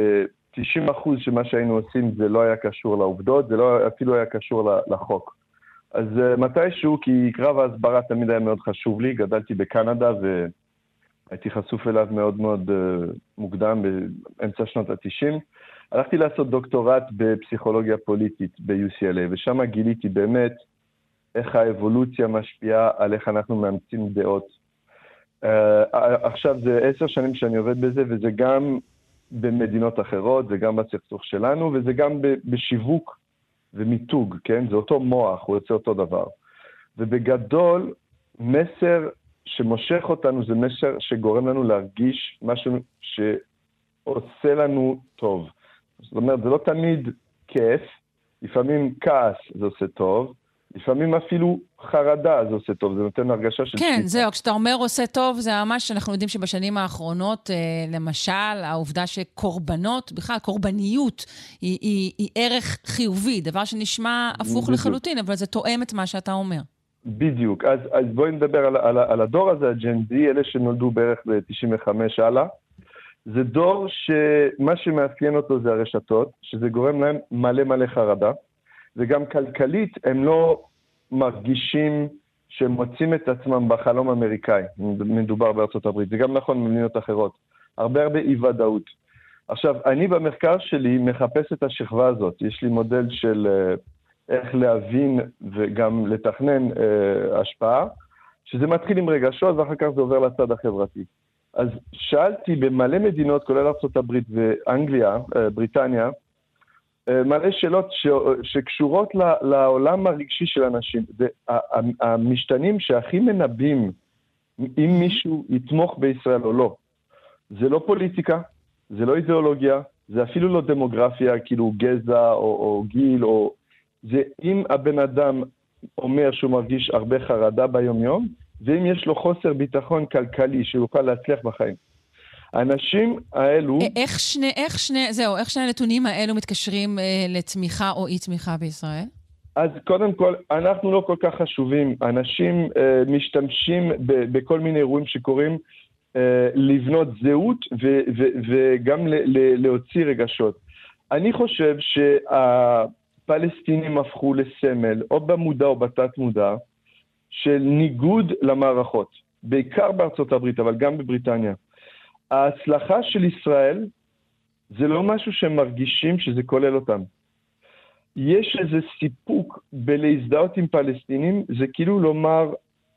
ש90% שמה שהיינו עושים זה לא היה קשור לעובדות, זה לא אפילו היה קשור לחוק. אז מתישהו, כי קרב ההסברה תמיד היה מאוד חשוב לי, גדלתי בקנדה והייתי חשוף אליו מאוד מאוד מוקדם, באמצע שנות ה-90, הלכתי לעשות דוקטורט בפסיכולוגיה פוליטית ב-UCLA, ושם גיליתי באמת איך האבולוציה משפיעה על איך אנחנו מאמצים דעות. עכשיו זה 10 שנים שאני עובד בזה, וזה גם במדינות אחרות, זה גם בסכסוך שלנו, וזה גם בשיווק ומיתוג, כן? זה אותו מוח, הוא יוצא אותו דבר. ובגדול, מסר שמושך אותנו זה מסר שגורם לנו להרגיש משהו שעושה לנו טוב. זאת אומרת, זה לא תמיד כיף, לפעמים כעס זה עושה טוב, לפעמים אפילו חרדה זה עושה טוב, זה נותן הרגשה של... כן, זהו, כשאתה אומר עושה טוב, זה ממש, אנחנו יודעים שבשנים האחרונות, למשל, העובדה שקורבנות, בכלל קורבניות, היא ערך חיובי, דבר שנשמע הפוך לחלוטין, אבל זה תואם את מה שאתה אומר. בדיוק, אז בואי נדבר על הדור הזה, הג'ן-זי, אלה שנולדו בערך ב-95 הלאה, זה דור שמה שמאפיין אותו זה הרשתות, שזה גורם להם מלא חרדה, וגם כלכלית הם לא מרגישים שהם מוצאים את עצמם בחלום אמריקאי, מדובר בארצות הברית, זה גם נכון במדינות אחרות, הרבה אי-ודאות. עכשיו, אני במחקר שלי מחפש את השכבה הזאת, יש לי מודל של איך להבין וגם לתכנן השפעה, שזה מתחיל עם רגשות ואחר כך זה עובר לצד החברתי. אז שאלתי במלא מדינות, כולל ארצות הברית ואנגליה, בריטניה, מלא שאלות שקשורות לעולם הרגשי של אנשים. המשתנים שהכי מנבאים אם מישהו יתמוך בישראל או לא. זה לא פוליטיקה, זה לא אידיאולוגיה, זה אפילו לא דמוגרפיה, כאילו גזע או גיל, או... זה אם הבן אדם אומר שהוא מרגיש הרבה חרדה ביום יום, ואם יש לו חוסר ביטחון כלכלי שיוכל להצליח בחיים. האנשים האלו... איך שני הנתונים האלו מתקשרים לתמיכה או אי תמיכה בישראל? אז קודם כל, אנחנו לא כל כך חשובים. אנשים משתמשים בכל מיני אירועים שקורים לבנות זהות וגם להוציא רגשות. אני חושב שהפלסטינים הפכו לסמל, או במודע או בתת מודע, של ניגוד למערכות. בעיקר בארצות הברית, אבל גם בבריטניה. ההצלחה של ישראל זה לא משהו שהם מרגישים שזה כולל אותם. יש איזה סיפוק בלהזדהות עם פלסטינים, זה כאילו לומר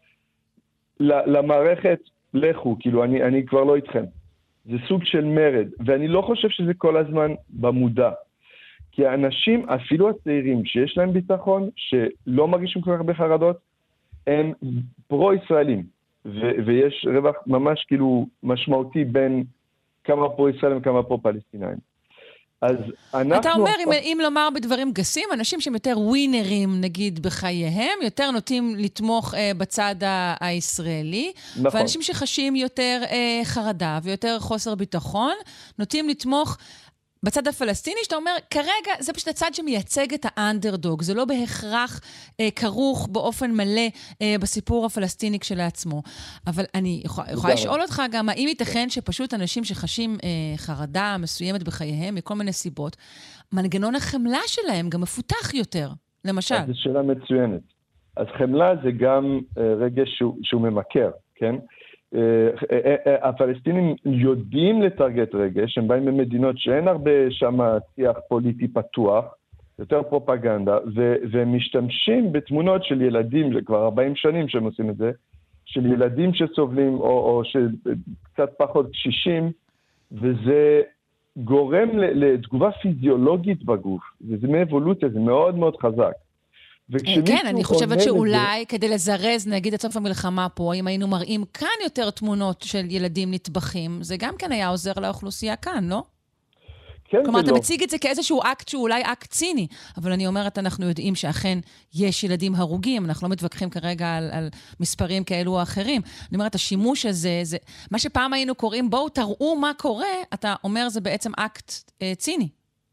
למערכת, לכו, כאילו אני כבר לא איתכם. זה סוג של מרד, ואני לא חושב שזה כל הזמן במודע. כי האנשים, אפילו הצעירים שיש להם ביטחון, שלא מרגישים כל כך הרבה חרדות, הם פרו-ישראלים, ויש רווח ממש כאילו משמעותי בין כמה פרו-ישראלים וכמה פרו-פלסטינאים. אז אתה אומר, אם לומר בדברים גסים, אנשים שהם יותר ווינרים, נגיד, בחייהם, יותר נוטים לתמוך בצד הישראלי, נכון. ואנשים שחשים יותר חרדה ויותר חוסר ביטחון, נוטים לתמוך בצד הפלסטיני, שאתה אומר, כרגע זה פשוט הצד שמייצג את האנדרדוג, זה לא בהכרח כרוך באופן מלא בסיפור הפלסטיני כשלעצמו. אבל אני יכולה לשאול אותך גם, האם ייתכן שפשוט אנשים שחשים חרדה מסוימת בחייהם, מכל מיני סיבות, מנגנון החמלה שלהם גם מפותח יותר, למשל? זו שאלה מצוינת. אז חמלה זה גם רגש שהוא ממכר, כן? הפלסטינים יודעים לטרגט רגש, הם באים ממדינות שאין הרבה שם שיח פוליטי פתוח, יותר פרופגנדה, והם משתמשים בתמונות של ילדים, זה כבר 40 שנים שהם עושים את זה, של ילדים שסובלים או שקצת פחות קשישים, וזה גורם לתגובה פיזיולוגית בגוף, וזה מאבולוציה, זה מאוד מאוד חזק. כן, אני חושבת שאולי כדי לזרז, נגיד, את סוף המלחמה פה, אם היינו מראים כאן יותר תמונות של ילדים נטבחים, זה גם כן היה עוזר לאוכלוסייה כאן, לא? כן, כלומר, אתה מציג את זה כאיזשהו אקט שהוא אולי אקט ציני, אבל אני אומרת, אנחנו יודעים שאכן יש ילדים הרוגים, אנחנו לא מתווכחים כרגע על מספרים כאלו או אחרים. אני אומרת, השימוש הזה, זה, מה שפעם היינו קוראים, בואו תראו מה קורה, אתה אומר, זה בעצם אקט ציני.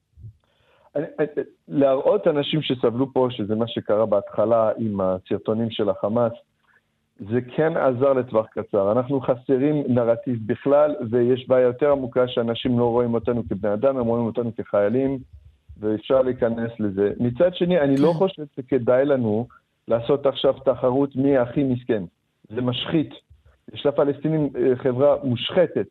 להראות אנשים שסבלו פה, שזה מה שקרה בהתחלה עם הסרטונים של החמאס, זה כן עזר לטווח קצר. אנחנו חסרים נרטיב בכלל, ויש בעיה יותר עמוקה שאנשים לא רואים אותנו כבני אדם, הם רואים אותנו כחיילים, ואפשר להיכנס לזה. מצד שני, אני לא חושב שכדאי לנו לעשות עכשיו תחרות מי הכי מסכן. זה משחית. יש לפלסטינים חברה מושחתת,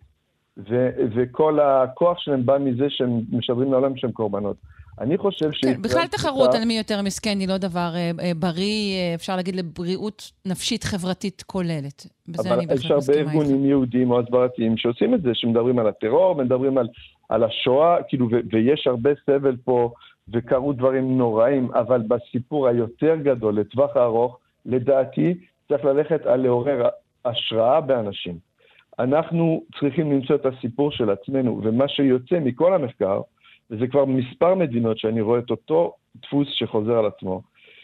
וכל הכוח שלהם בא מזה שהם משדרים לעולם שהם קורבנות. אני חושב כן, בכלל תחרות על מי יותר מסכן היא לא דבר בריא, אפשר להגיד לבריאות נפשית חברתית כוללת. אבל יש הרבה ארגונים יהודים או הסברתיים שעושים את זה, שמדברים על הטרור, מדברים על השואה, כאילו, ויש הרבה סבל פה, וקרו דברים נוראים, אבל בסיפור היותר גדול, לטווח הארוך, לדעתי, צריך ללכת על לעורר השראה באנשים. אנחנו צריכים למצוא את הסיפור של עצמנו, ומה שיוצא מכל המחקר, וזה כבר מספר מדינות שאני רואה את אותו דפוס שחוזר על עצמו,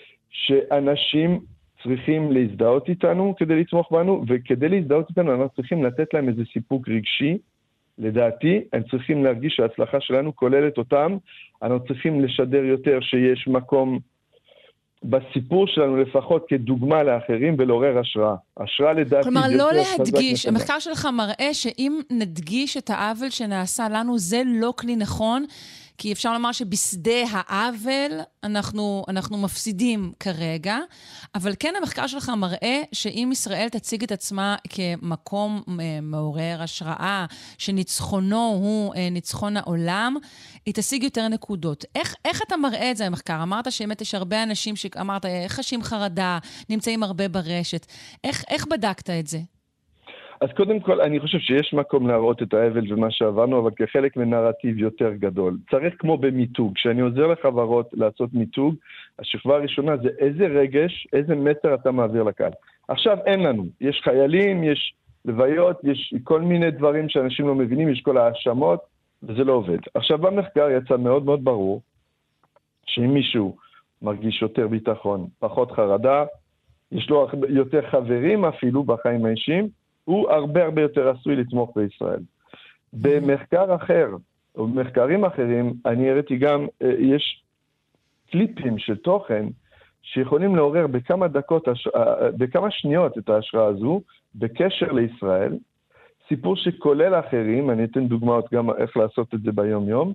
שאנשים צריכים להזדהות איתנו כדי לתמוך בנו, וכדי להזדהות איתנו אנחנו צריכים לתת להם איזה סיפוק רגשי. לדעתי, הם צריכים להרגיש שההצלחה שלנו כוללת אותם, אנחנו צריכים לשדר יותר שיש מקום בסיפור שלנו לפחות כדוגמה לאחרים ולעורר השראה. השראה לדעתי... כלומר, לא להדגיש, המחקר שלך מראה שאם נדגיש את העוול שנעשה לנו, זה לא כלי נכון, כי אפשר לומר שבשדה העוול אנחנו מפסידים כרגע, אבל כן המחקר שלך מראה שאם ישראל תציג את עצמה כמקום מעורר השראה, שניצחונו הוא ניצחון העולם, היא תשיג יותר נקודות. איך אתה מראה את זה המחקר? אמרת שבאמת יש הרבה אנשים שאמרת, חשים חרדה, נמצאים הרבה ברשת. איך בדקת את זה? אז קודם כל, אני חושב שיש מקום להראות את האבל ומה שעברנו, אבל כחלק מנרטיב יותר גדול. צריך כמו במיתוג. כשאני עוזר לחברות לעשות מיתוג, השכבה הראשונה זה איזה רגש, איזה מסר אתה מעביר לקהל. עכשיו אין לנו. יש חיילים, יש לוויות, יש כל מיני דברים שאנשים לא מבינים, יש כל האשמות, וזה לא עובד. עכשיו במחקר יצא מאוד מאוד ברור, שאם מישהו מרגיש יותר ביטחון, פחות חרדה, יש לו יותר חברים אפילו בחיים האישיים, הוא הרבה הרבה יותר עשוי לתמוך בישראל. במחקר אחר, או במחקרים אחרים, אני הראיתי גם, יש קליפים של תוכן, שיכולים לעורר בכמה שניות את ההשראה הזו, בקשר לישראל, סיפור שכולל אחרים, אני אתן דוגמאות גם איך לעשות את זה ביום יום,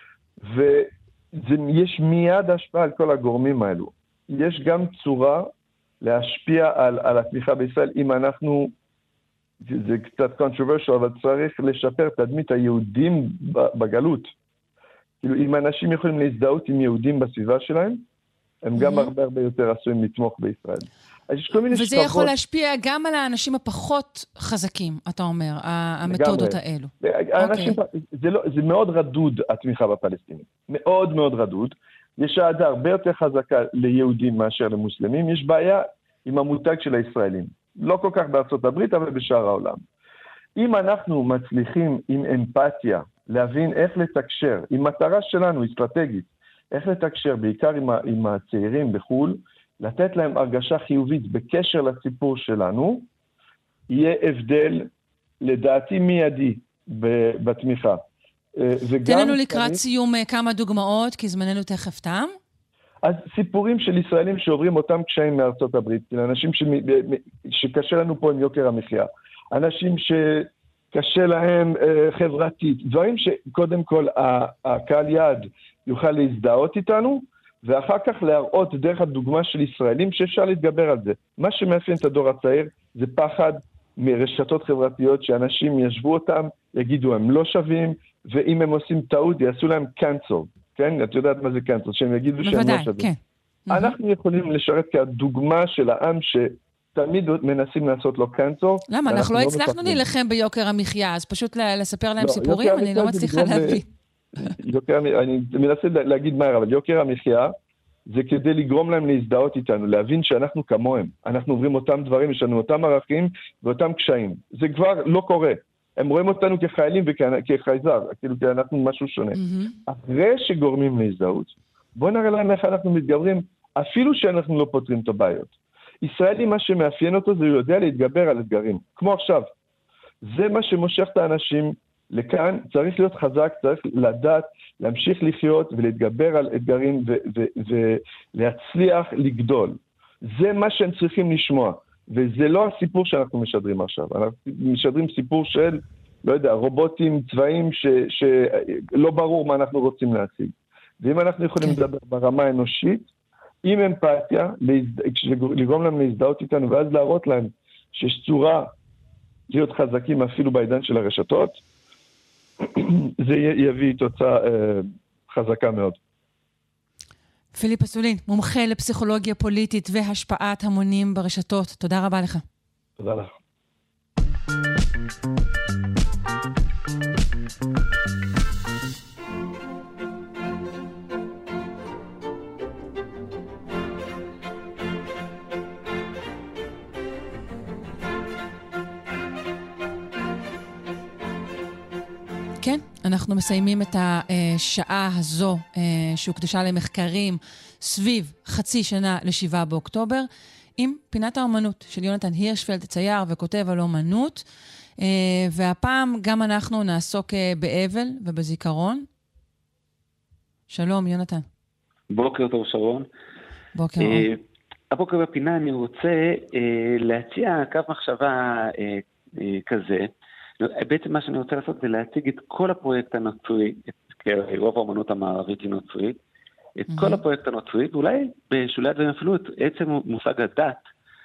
ויש מיד השפעה על כל הגורמים האלו. יש גם צורה להשפיע על התמיכה בישראל, אם אנחנו, זה קצת controversial, אבל צריך לשפר תדמית היהודים בגלות. כאילו, אם אנשים יכולים להזדהות עם יהודים בסביבה שלהם, הם גם הרבה הרבה יותר עשויים לתמוך בישראל. וזה יכול להשפיע גם על האנשים הפחות חזקים, אתה אומר, המתודות האלו. זה מאוד רדוד, התמיכה בפלסטינים. מאוד מאוד רדוד. יש העדה הרבה יותר חזקה ליהודים מאשר למוסלמים. יש בעיה עם המותג של הישראלים. לא כל כך בארצות הברית, אבל בשאר העולם. אם אנחנו מצליחים עם אמפתיה להבין איך לתקשר, עם מטרה שלנו, אסטרטגית, איך לתקשר, בעיקר עם הצעירים בחול, לתת להם הרגשה חיובית בקשר לסיפור שלנו, יהיה הבדל, לדעתי מיידי, בתמיכה. תן לנו לקראת סיום כמה דוגמאות, כי זמננו תכף תם. אז סיפורים של ישראלים שעוברים אותם קשיים מארצות הברית, אנשים שקשה לנו פה עם יוקר המחיה, אנשים שקשה להם חברתית, דברים שקודם כל הקהל יעד יוכל להזדהות איתנו, ואחר כך להראות דרך הדוגמה של ישראלים שאפשר להתגבר על זה. מה שמאפיין את הדור הצעיר זה פחד מרשתות חברתיות שאנשים ישבו אותם, יגידו הם לא שווים, ואם הם עושים טעות יעשו להם cancel. כן? את יודעת מה זה cancel, שהם יגידו שהם לא שווים. כן. אנחנו יכולים לשרת כדוגמה של העם שתמיד מנסים לעשות לו cancel. למה? אנחנו לא הצלחנו להילחם ביוקר המחיה, אז פשוט לספר להם סיפורים, אני לא מצליחה להבין. אני מנסה להגיד מהר, אבל יוקר המחיה זה כדי לגרום להם להזדהות איתנו, להבין שאנחנו כמוהם. אנחנו עוברים אותם דברים, יש לנו אותם ערכים ואותם קשיים. זה כבר לא קורה. הם רואים אותנו כחיילים וכחייזר, כאילו אנחנו משהו שונה. אחרי שגורמים להזדהות, בואו נראה להם איך אנחנו מתגברים, אפילו שאנחנו לא פותרים את הבעיות. ישראלי, מה שמאפיין אותו זה הוא יודע להתגבר על אתגרים. כמו עכשיו. זה מה שמושך את האנשים לכאן, צריך להיות חזק, צריך לדעת, להמשיך לחיות ולהתגבר על אתגרים ולהצליח לגדול. זה מה שהם צריכים לשמוע. וזה לא הסיפור שאנחנו משדרים עכשיו. אנחנו משדרים סיפור של, לא יודע, רובוטים, צבעים שלא ברור מה אנחנו רוצים להציג. ואם אנחנו יכולים לדבר ברמה האנושית, עם אמפתיה, לגרום להם להזדהות איתנו, ואז להראות להם שיש צורה להיות חזקים אפילו בעידן של הרשתות, זה יביא תוצאה חזקה מאוד. פיליפ אסולין, מומחה לפסיכולוגיה פוליטית והשפעת המונים ברשתות. תודה רבה לך. תודה לך. כן, אנחנו מסיימים את השעה הזו שהוקדשה למחקרים סביב חצי שנה ל7 באוקטובר, עם פינת האומנות של יונתן הירשפלד, צייר וכותב על אומנות, והפעם גם אנחנו נעסוק באבל ובזיכרון. שלום, יונתן. בוקר טוב, שרון. בוקר טוב. הבוקר בפינה אני רוצה להציע קו מחשבה כזה. בעצם מה שאני רוצה לעשות זה להציג את כל הפרויקט הנוצרי, רוב האומנות המערבית היא נוצרית, את כל הפרויקט הנוצרי, ואולי בשולי הדברים אפילו את עצם מושג הדת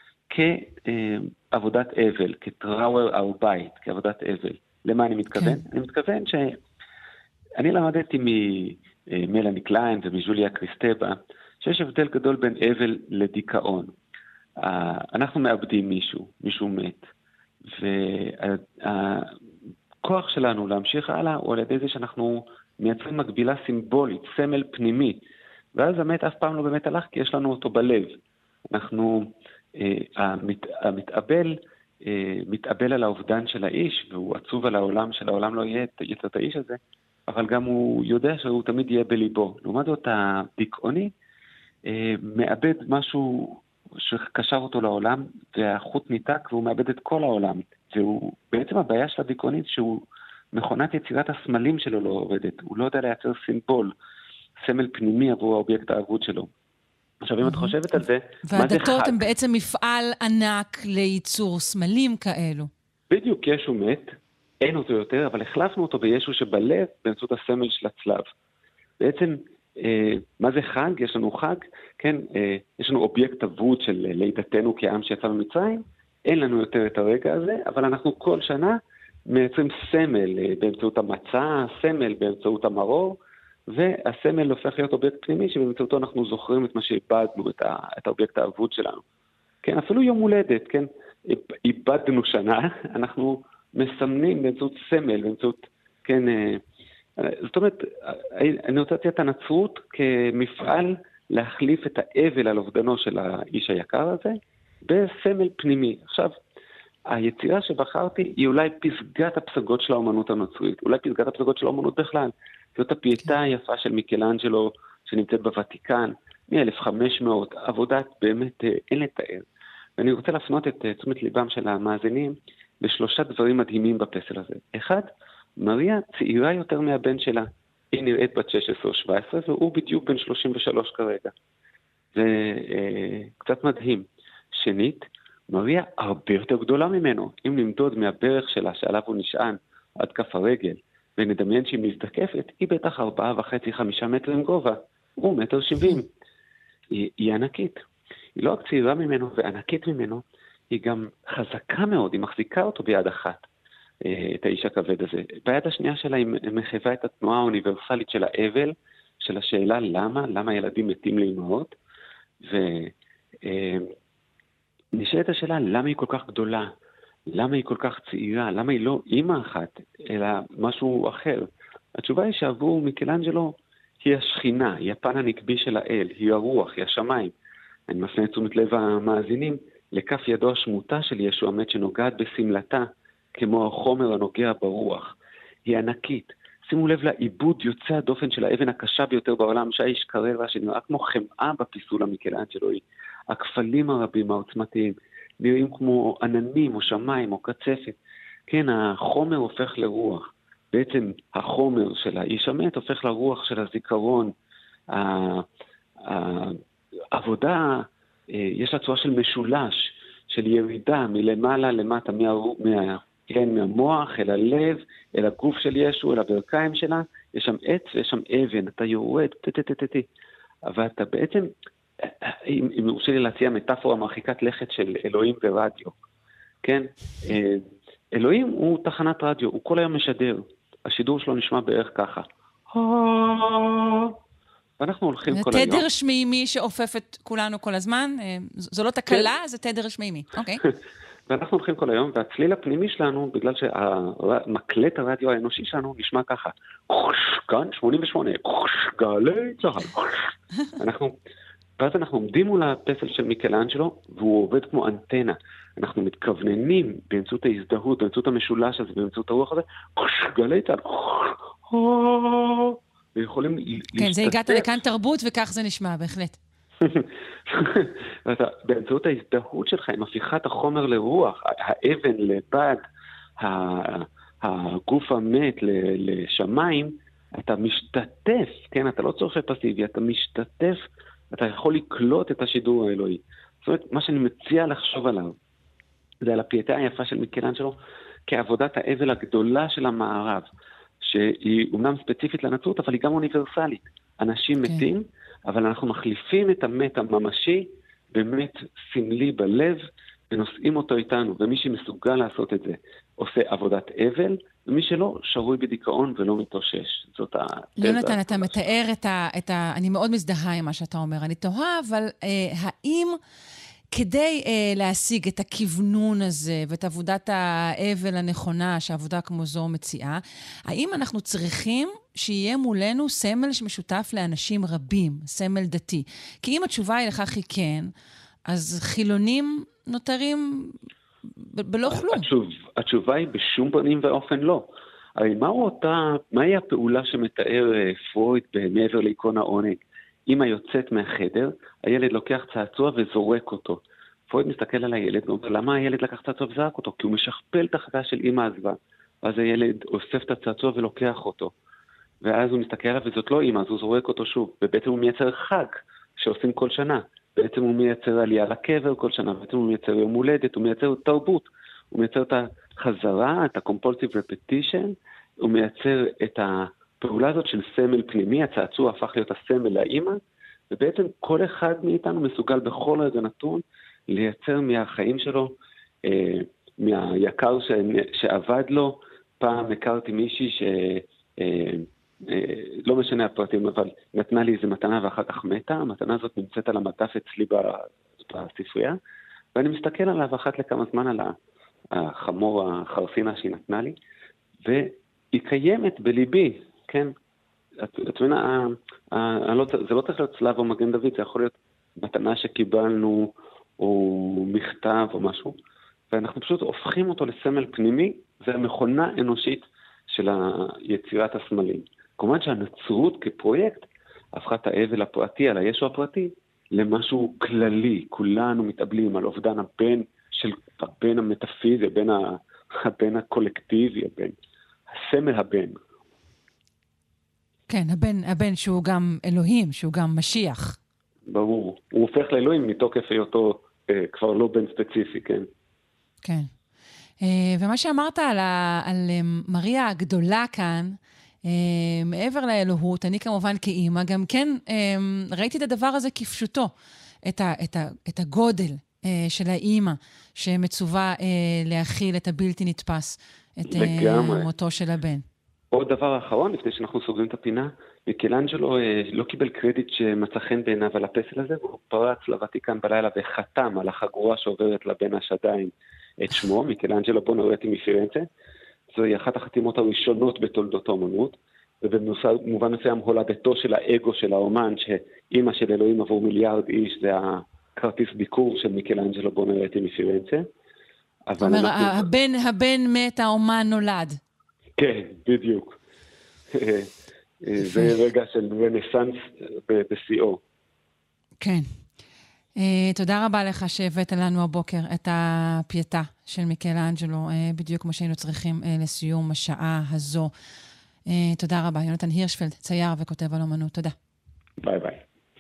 כעבודת אבל, כטראואר או בית, כעבודת אבל. למה אני מתכוון? אני מתכוון שאני למדתי ממלאני קליין ומז'וליה קריסטבה, שיש הבדל גדול בין אבל לדיכאון. אנחנו מאבדים מישהו מת. והכוח שלנו להמשיך הלאה הוא על ידי זה שאנחנו מייצרים מקבילה סימבולית, סמל פנימי, ואז המת אף פעם לא באמת הלך כי יש לנו אותו בלב. אנחנו, המתאבל מתאבל על האובדן של האיש, והוא עצוב על העולם, שלעולם לא יהיה את האיש הזה, אבל גם הוא יודע שהוא תמיד יהיה בליבו. לעומת זאת, הדיכאוני מאבד משהו שקשר אותו לעולם, והחוט ניתק והוא מאבד את כל העולם. והוא, בעצם הבעיה של הדיכאונית שהוא מכונת יצירת הסמלים שלו לא עובדת. הוא לא יודע לייצר סימבול, סמל פנימי עבור האובייקט האבוד שלו. עכשיו, אם את חושבת על זה, מה זה חג? והדתות הם בעצם מפעל ענק לייצור סמלים כאלו. בדיוק, ישו מת, אין אותו יותר, אבל החלפנו אותו בישו שבלב באמצעות הסמל של הצלב. בעצם, מה זה חג? יש לנו חג, כן, יש לנו אובייקט אבוד של לידתנו כעם שיצא ממצרים, אין לנו יותר את הרגע הזה, אבל אנחנו כל שנה מייצרים סמל באמצעות המצע, סמל באמצעות המרור, והסמל הופך להיות אובייקט פנימי שבאמצעותו אנחנו זוכרים את מה שאיבדנו, את האובייקט האבוד שלנו. כן, אפילו יום הולדת, כן, איבדנו שנה, אנחנו מסמנים באמצעות סמל, באמצעות, כן, זאת אומרת, אני רוצה לתת את הנצרות כמפעל להחליף את האבל על אובדנו של האיש היקר הזה, בסמל פנימי. עכשיו, היצירה שבחרתי היא אולי פסגת הפסגות של האומנות הנוצרית, אולי פסגת הפסגות של האומנות בכלל. זאת הפייטה היפה של מיקלאנג'לו שנמצאת בוותיקן, מ-1500, עבודת באמת אין לתאר. ואני רוצה להפנות את תשומת ליבם של המאזינים לשלושה דברים מדהימים בפסל הזה. אחד, מריה צעירה יותר מהבן שלה. היא נראית בת 16 או 17, והוא בדיוק בן 33 כרגע. זה קצת מדהים. שנית, מריה הרבה יותר גדולה ממנו. אם נמדוד מהברך שלה שעליו הוא נשען עד כף הרגל, ונדמיין שהיא מזדקפת, היא בטח 4.5-5 מטרים גובה. הוא 1.70 מטר. היא ענקית. היא לא רק צעירה ממנו וענקית ממנו, היא גם חזקה מאוד, היא מחזיקה אותו ביד אחת, את האיש הכבד הזה. ביד השנייה שלה היא מחייבה את התנועה האוניברסלית של האבל, של השאלה למה ילדים מתים לאמהות, ונשאלת השאלה למה היא כל כך גדולה, למה היא כל כך צעירה, למה היא לא אמא אחת, אלא משהו אחר. התשובה היא שעבור מיקלאנג'לו היא השכינה, היא הפן הנקבי של האל, היא הרוח, היא השמיים. אני מפנה את תשומת לב המאזינים לכף ידו השמוטה של ישוע מת שנוגעת בסמלתה, כמו החומר הנוגע ברוח. היא ענקית. שימו לב לעיבוד יוצא הדופן של האבן הקשה ביותר בעולם, שהאיש קררה, שנראה כמו חמאה בפיסול המיקלאנג'לואי. הכפלים הרבים העוצמתיים נראים כמו עננים או שמיים או קצפת. כן, החומר הופך לרוח. בעצם החומר של האיש המת הופך לרוח של הזיכרון. העבודה, יש לה צורה של משולש, של ירידה מלמעלה למטה, מהמוח אל הלב, אל הגוף של ישו, אל הברכיים שלה. יש שם עץ ויש שם אבן, אתה יורד, אבל אתה בעצם, אם רוצה לי להציע מטאפורה מרחיקת לכת של אלוהים ורדיו, כן? אלוהים הוא תחנת רדיו, הוא כל היום משדר. השידור שלו נשמע בערך ככה. ואנחנו הולכים כל היום. זה תדר שמימי שאופף את כולנו כל הזמן? זו לא תקלה, זה תדר שמימי. אוקיי. ואנחנו הולכים כל היום, והצליל הפנימי שלנו, בגלל שהמקלט הרדיו האנושי שלנו נשמע ככה. כאן 88, גלי צהל. ואז אנחנו עומדים מול הפסל של מיקלאנג'לו, והוא עובד כמו אנטנה. אנחנו מתכווננים באמצעות ההזדהות, באמצעות המשולש הזה, באמצעות הרוח הזה, גלי צהל. ויכולים להשתתף. כן, זה הגעת לכאן תרבות, וכך זה נשמע, בהחלט. באמצעות ההזדהות שלך, עם הפיכת החומר לרוח, האבן לבד, הגוף המת לשמיים, אתה משתתף, כן, אתה לא צורך פסיבי, אתה משתתף, אתה יכול לקלוט את השידור האלוהי. זאת אומרת, מה שאני מציע לחשוב עליו, זה על הפייטה היפה של מיקלאנג'לו, כעבודת האבל הגדולה של המערב, שהיא אומנם ספציפית לנצרות, אבל היא גם אוניברסלית. אנשים מתים, אבל אנחנו מחליפים את המת הממשי במת סמלי בלב, ונושאים אותו איתנו, ומי שמסוגל לעשות את זה עושה עבודת אבל, ומי שלא שרוי בדיכאון ולא מתאושש. זאת יונתן, אתה מתאר אני מאוד מזדהה עם מה שאתה אומר. אני תוהה, אבל האם כדי להשיג את הכיוונון הזה ואת עבודת האבל הנכונה שעבודה כמו זו מציעה, האם אנחנו צריכים שיהיה מולנו סמל שמשותף לאנשים רבים, סמל דתי? כי אם התשובה היא לכך היא כן, אז חילונים נותרים בלא כלום. התשובה היא בשום פנים ואופן לא. הרי מהי הפעולה שמתאר פרויד מעבר לעיקרון העונג? אמא יוצאת מהחדר, הילד לוקח צעצוע וזורק אותו. פרויד מסתכל על הילד ואומר, למה הילד לקח צעצוע וזרק אותו? כי הוא משכפל את החוויה של אמא עזבה. ואז הילד אוסף את הצעצוע ולוקח אותו. ואז הוא מסתכל עליו וזאת לא אמא, אז הוא זורק אותו שוב. ובעצם הוא מייצר חג שעושים כל שנה. בעצם הוא מייצר עלייה לקבר כל שנה. בעצם הוא מייצר יום הולדת, הוא מייצר תרבות. הוא מייצר את החזרה, את ה-compulsive repetition. הוא מייצר את הפעולה הזאת של סמל פנימי. הצעצוע הפך להיות הסמל לאמא. ובעצם כל אחד מאיתנו מסוגל בכל רגע נתון לייצר מהחיים שלו, מהיקר שעבד לו. פעם הכרתי מישהי לא משנה הפרטים, אבל נתנה לי איזו מתנה ואחר כך מתה. המתנה הזאת נמצאת על המדף אצלי בספרייה, ואני מסתכל עליו אחת לכמה זמן על החמור החרסינה שהיא נתנה לי, והיא קיימת בליבי, כן? את מבינה, זה לא צריך להיות צלב או מגן דוד, זה יכול להיות מתנה שקיבלנו, או מכתב או משהו, ואנחנו פשוט הופכים אותו לסמל פנימי, זה המכונה אנושית של יצירת הסמלים. כמובן שהנצרות כפרויקט הפכה את האבל הפרטי על הישו הפרטי למשהו כללי. כולנו מתאבלים על אובדן הבן המטאפיזי, הבן הקולקטיבי, הסמל הבן. כן, הבן שהוא גם אלוהים, שהוא גם משיח. ברור. הוא הופך לאלוהים מתוקף היותו כבר לא בן ספציפי, כן. כן. ומה שאמרת על מריה הגדולה כאן, מעבר לאלוהות, אני כמובן כאימא, גם כן ראיתי את הדבר הזה כפשוטו, את הגודל של האימא, שמצווה להכיל את הבלתי נתפס, את מותו של הבן. עוד דבר האחרון, לפני שאנחנו סוגרים את הפינה, מיקלאנג'לו לא קיבל קרדיט שמצא חן בעיניו על הפסל הזה, והוא פרץ לוותיקן בלילה וחתם על החגורה שעוברת לבן השדיים את שמו, מיקלאנג'לו בונארטי מפירנצה. זוהי אחת החתימות הראשונות בתולדות האמנות, ובמובן מסוים הולדתו של האגו של האומן, שאימא של אלוהים עבור מיליארד איש, זה הכרטיס ביקור של מיקלאנג'לו בונארטי מפירנצה. זאת אומרת, הבן מת, האומן נולד. כן, בדיוק. זה רגע של רנסנס בשיאו. כן. תודה רבה לך שהבאת לנו הבוקר את הפייטה של מיקלאנג'לו, בדיוק כמו שהיינו צריכים לסיום השעה הזו. תודה רבה. יונתן הירשפלד, צייר וכותב על אומנות. תודה. ביי ביי.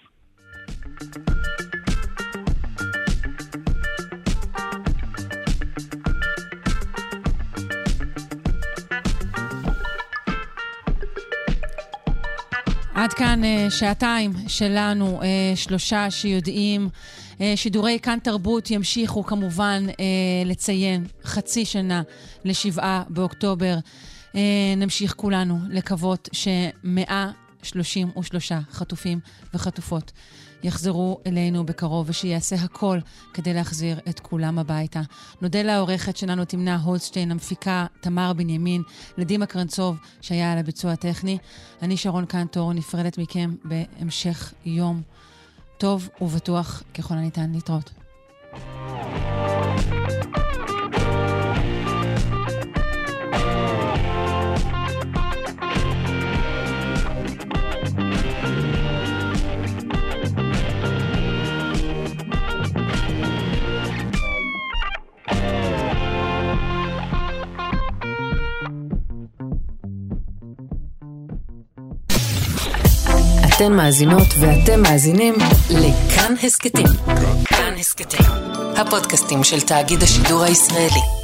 עד כאן שעתיים שלנו, 3 שיודעים. שידורי כאן תרבות ימשיכו כמובן לציין חצי שנה ל7 באוקטובר. נמשיך כולנו לקוות ש133 חטופים וחטופות יחזרו אלינו בקרוב, ושיעשה הכל כדי להחזיר את כולם הביתה. נודה לעורכת שלנו תמנה הולדשטיין, המפיקה תמר בנימין, לדימה קרנצוב שהיה על הביצוע הטכני. אני שרון קנטור, נפרדת מכם בהמשך יום טוב ובטוח ככל הניתן. להתראות. אתן מאזינות ואתם מאזינים לכאן הסקטים. כאן הסקטים, הפודקאסטים של תאגיד השידור הישראלי.